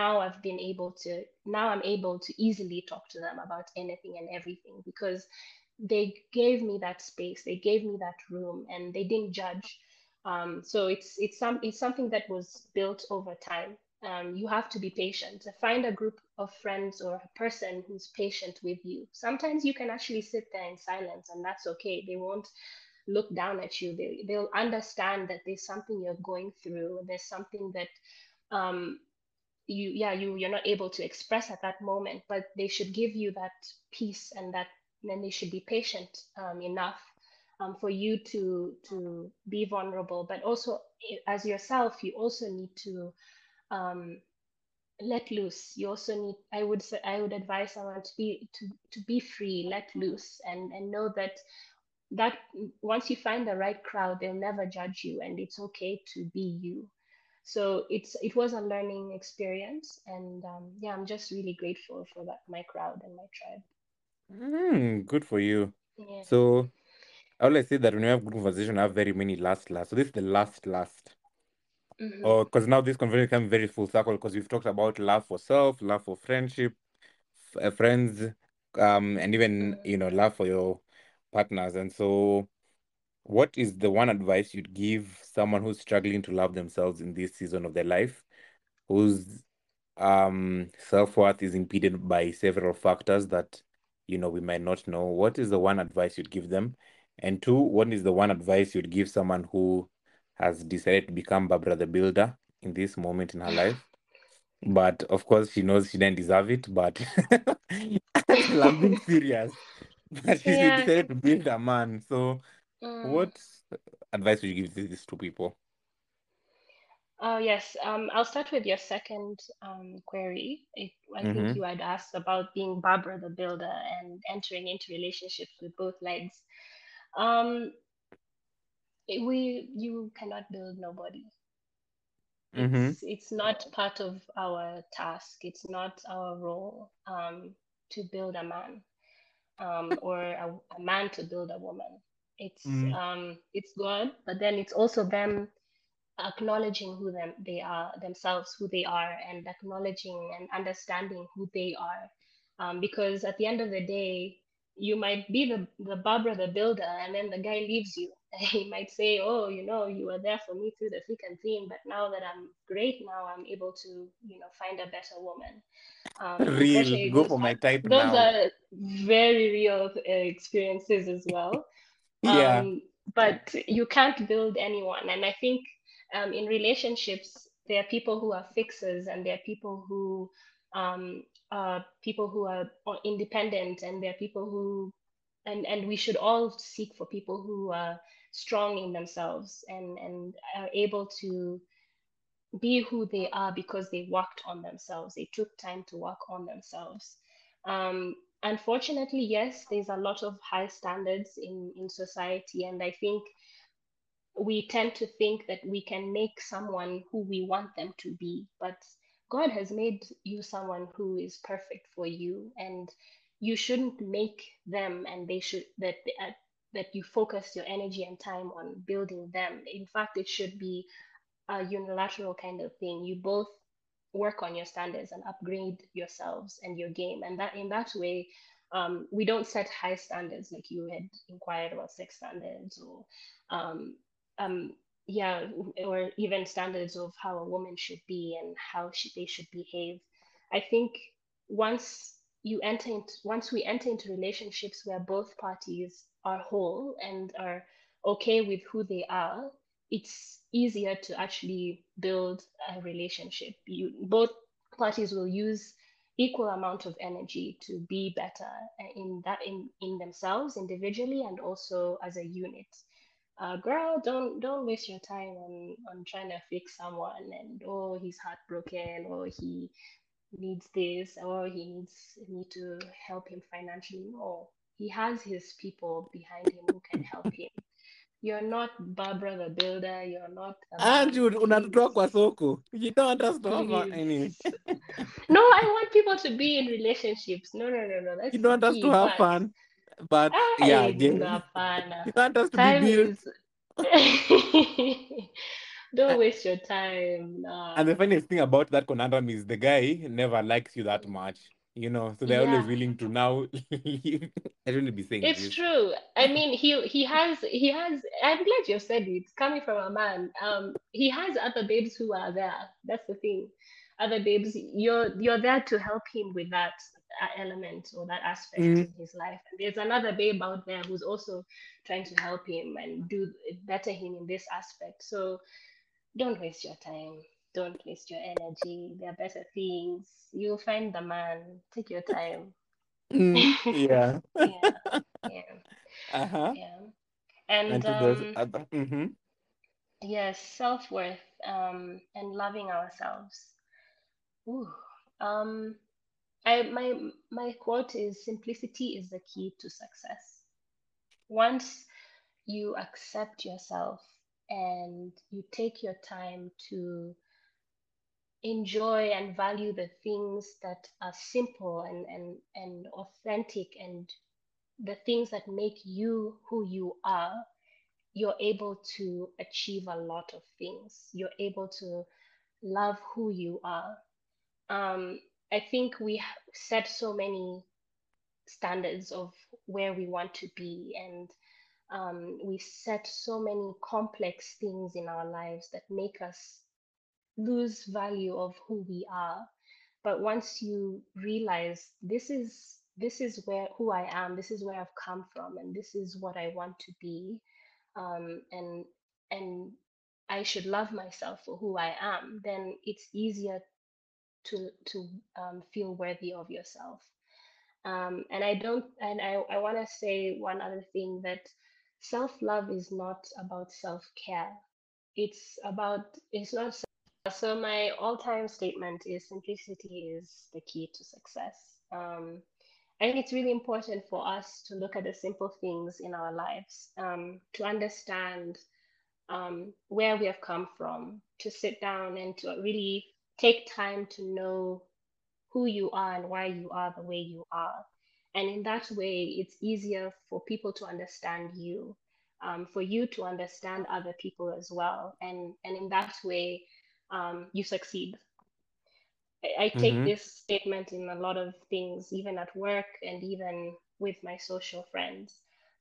now I'm able to easily talk to them about anything and everything, because they gave me that space, they gave me that room, and they didn't judge. So it's something that was built over time. You have to be patient to find a group of friends or a person who's patient with you. Sometimes you can actually sit there in silence, and that's okay. They won't look down at you. They'll understand that there's something you're going through. There's something that um, you're not able to express at that moment, but they should give you that peace, and then they should be patient enough for you to be vulnerable. But also, as yourself, you also need to um, let loose. You also need, I would advise someone to be free, let loose, and know that once you find the right crowd, they'll never judge you, and it's okay to be you. So it was a learning experience, and yeah, I'm just really grateful for that, my crowd and my tribe. Good for you. Yeah. So I always say that when we have good conversation, I have very many last. So this is the last. Hmm. Or because now this conversation become very full circle because we've talked about love for self, love for friendship, friends, and even love for your partners. And so, what is the one advice you'd give someone who's struggling to love themselves in this season of their life, whose self-worth is impeded by several factors that we might not know? What is the one advice you'd give them? And two, what is the one advice you'd give someone who has decided to become Barbara the Builder in this moment in her life? But of course, she knows she didn't deserve it. But still, I'm being serious. But she Yeah. decided to build a man. So, Mm. what advice would you give these two people? Oh, yes. I'll start with your second query. I think Mm-hmm. you had asked about being Barbara the Builder and entering into relationships with both legs. Um, you cannot build nobody. Mm-hmm. It's not part of our task. It's not our role to build a man, or a man to build a woman. It's God, but then it's also them acknowledging they are themselves, who they are, and acknowledging and understanding who they are. Because at the end of the day, you might be the Barbara the Builder, and then the guy leaves you. he might say, oh, you were there for me through the thick and thin, but now that I'm great, now I'm able to, find a better woman. Real. Unfortunately, Go for my type those now. are very real experiences as well. Yeah. um, but you can't build anyone. And I think in relationships, there are people who are fixers, and there are um, people who are independent, and there are people who, and we should all seek for people who are strong in themselves, and are able to be who they are because they worked on themselves. They took time to work on themselves. Unfortunately, yes, there's a lot of high standards in society, and I think we tend to think that we can make someone who we want them to be, but God has made you someone who is perfect for you, and you shouldn't make them, and they should that you focus your energy and time on building them. In fact, it should be a unilateral kind of thing. You both work on your standards and upgrade yourselves and your game, and that in that way, we don't set high standards like you had inquired about sex standards, or um, um, yeah, or even standards of how a woman should be and how they should behave. I think once we enter into relationships where both parties are whole and are okay with who they are, it's easier to actually build a relationship. Both parties will use equal amount of energy to be better in themselves individually and also as a unit. Girl, don't waste your time on trying to fix someone, and oh, he's heartbroken, or he needs this, or he needs me to help him financially. No, he has his people behind him who can help him. You're not Barbara the Builder. You're not a Andrew, man. unatutoa Please, kwa soko. You don't want us to have please. anyway. No, I want people to be in relationships. No, no, no, no. That's You the don't want us to key. have But fun. But yeah, I you napana. want us to be Time built. is. Don't waste your time. And the Nah. funniest thing about that conundrum is the guy never likes you that Mm. much, so they're always Yeah. willing to now leave. I shouldn't be saying It's this. true. I mean, he has. I'm glad you said it. Coming from a man, he has other babes who are there. That's the thing. Other babes, you're there to help him with that element or that aspect Mm, in his life. And there's another babe out there who's also trying to help him and do better him in this aspect. So don't waste your time. Don't waste your energy. There are better things. You'll find the man. Take your time. yeah. Yeah, yeah. Uh-huh. Yeah. And And to those other. yes, self-worth and loving ourselves. Ooh. Um I my quote is simplicity is the key to success. Once you accept yourself and you take your time to enjoy and value the things that are simple and authentic, and the things that make you who you are, you're able to achieve a lot of things. You're able to love who you are. Um, I think we set so many standards of where we want to be, and we set so many complex things in our lives that make us lose value of who we are. But once you realize this is who I am, this is where I've come from, and this is what I want to be, and I should love myself for who I am, then it's easier to feel worthy of yourself. And I don't, and I want to say one other thing, that self love is not about self care. It's not. So my all-time statement is simplicity is the key to success. I think it's really important for us to look at the simple things in our lives, to understand where we have come from, to sit down and to really take time to know who you are and why you are the way you are. And in that way, it's easier for people to understand you, for you to understand other people as well. And in that way, you succeed. I take Mm-hmm. this statement in a lot of things, even at work and even with my social friends.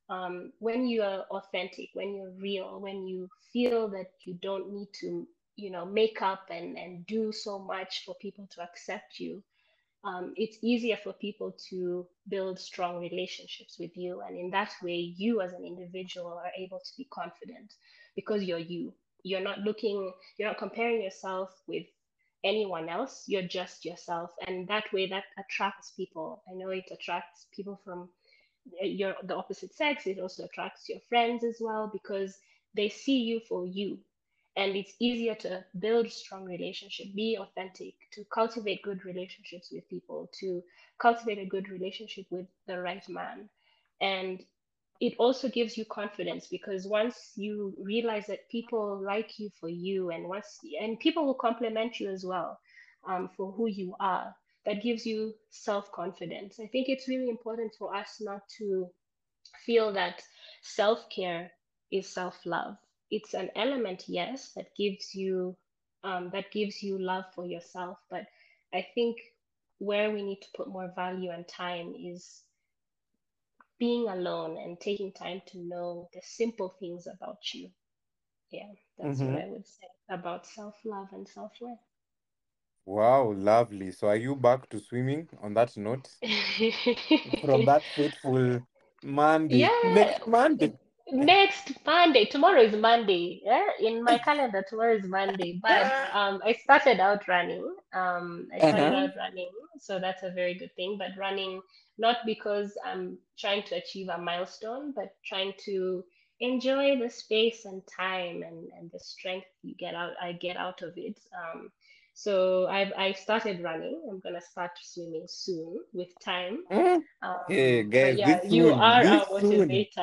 when you are authentic, when you're real, when you feel that you don't need to, make up and do so much for people to accept you, it's easier for people to build strong relationships with you. And in that way, you as an individual are able to be confident because you're you. You're not comparing yourself with anyone else. You're just yourself. And that way, that attracts people. I know it attracts people from the opposite sex. It also attracts your friends as well because they see you for you, and it's easier to build strong relationship, be authentic, to cultivate good relationships with people, to cultivate a good relationship with the right man. And it also gives you confidence because once you realize that people like you for you, and people will compliment you as well, for who you are, that gives you self-confidence. I think it's really important for us not to feel that self-care is self-love. It's an element, yes, that gives you love for yourself. But I think where we need to put more value and time is being alone and taking time to know the simple things about you. Yeah, that's what Mm-hmm. I would say about self-love and self-worth. Wow, lovely. So are you back to swimming on that note? From that fateful Monday. Yeah, Next Monday. next Monday. Tomorrow is Monday. Yeah, in my calendar, tomorrow is Monday. But I started out running. I started Uh-huh. out running, so that's a very good thing. But running not because I'm trying to achieve a milestone, but trying to enjoy the space and time and the strength I get out of it. So I started running. I'm gonna start swimming soon with time. Mm. Hey But guys, yeah, this you soon, are this our soon, motivator.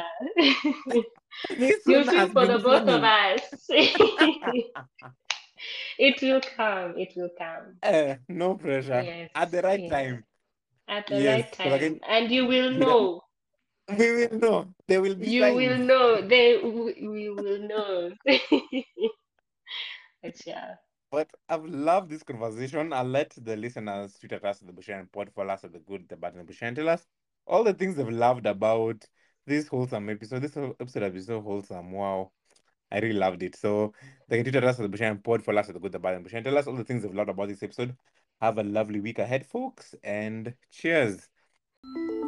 this You soon swim has for the been both of coming. us. It will come. It will come. No pressure. Yes, At the right yes. time. At the Yes. right Because time. again, And you will you know, know. we will know. There will be You will signs. know. We will know. But yeah. But I've loved this conversation. I'll let the listeners tweet at us at the Bushan Pod, follow us at the good, the bad, and the Bushan. Tell us all the things they've loved about this wholesome episode. This whole episode has been so wholesome. Wow. I really loved it. So they can tweet at us at the Bushan Pod, follow us at the good, the bad, and the Bushan. Tell us all the things they've loved about this episode. Have a lovely week ahead, folks, and cheers.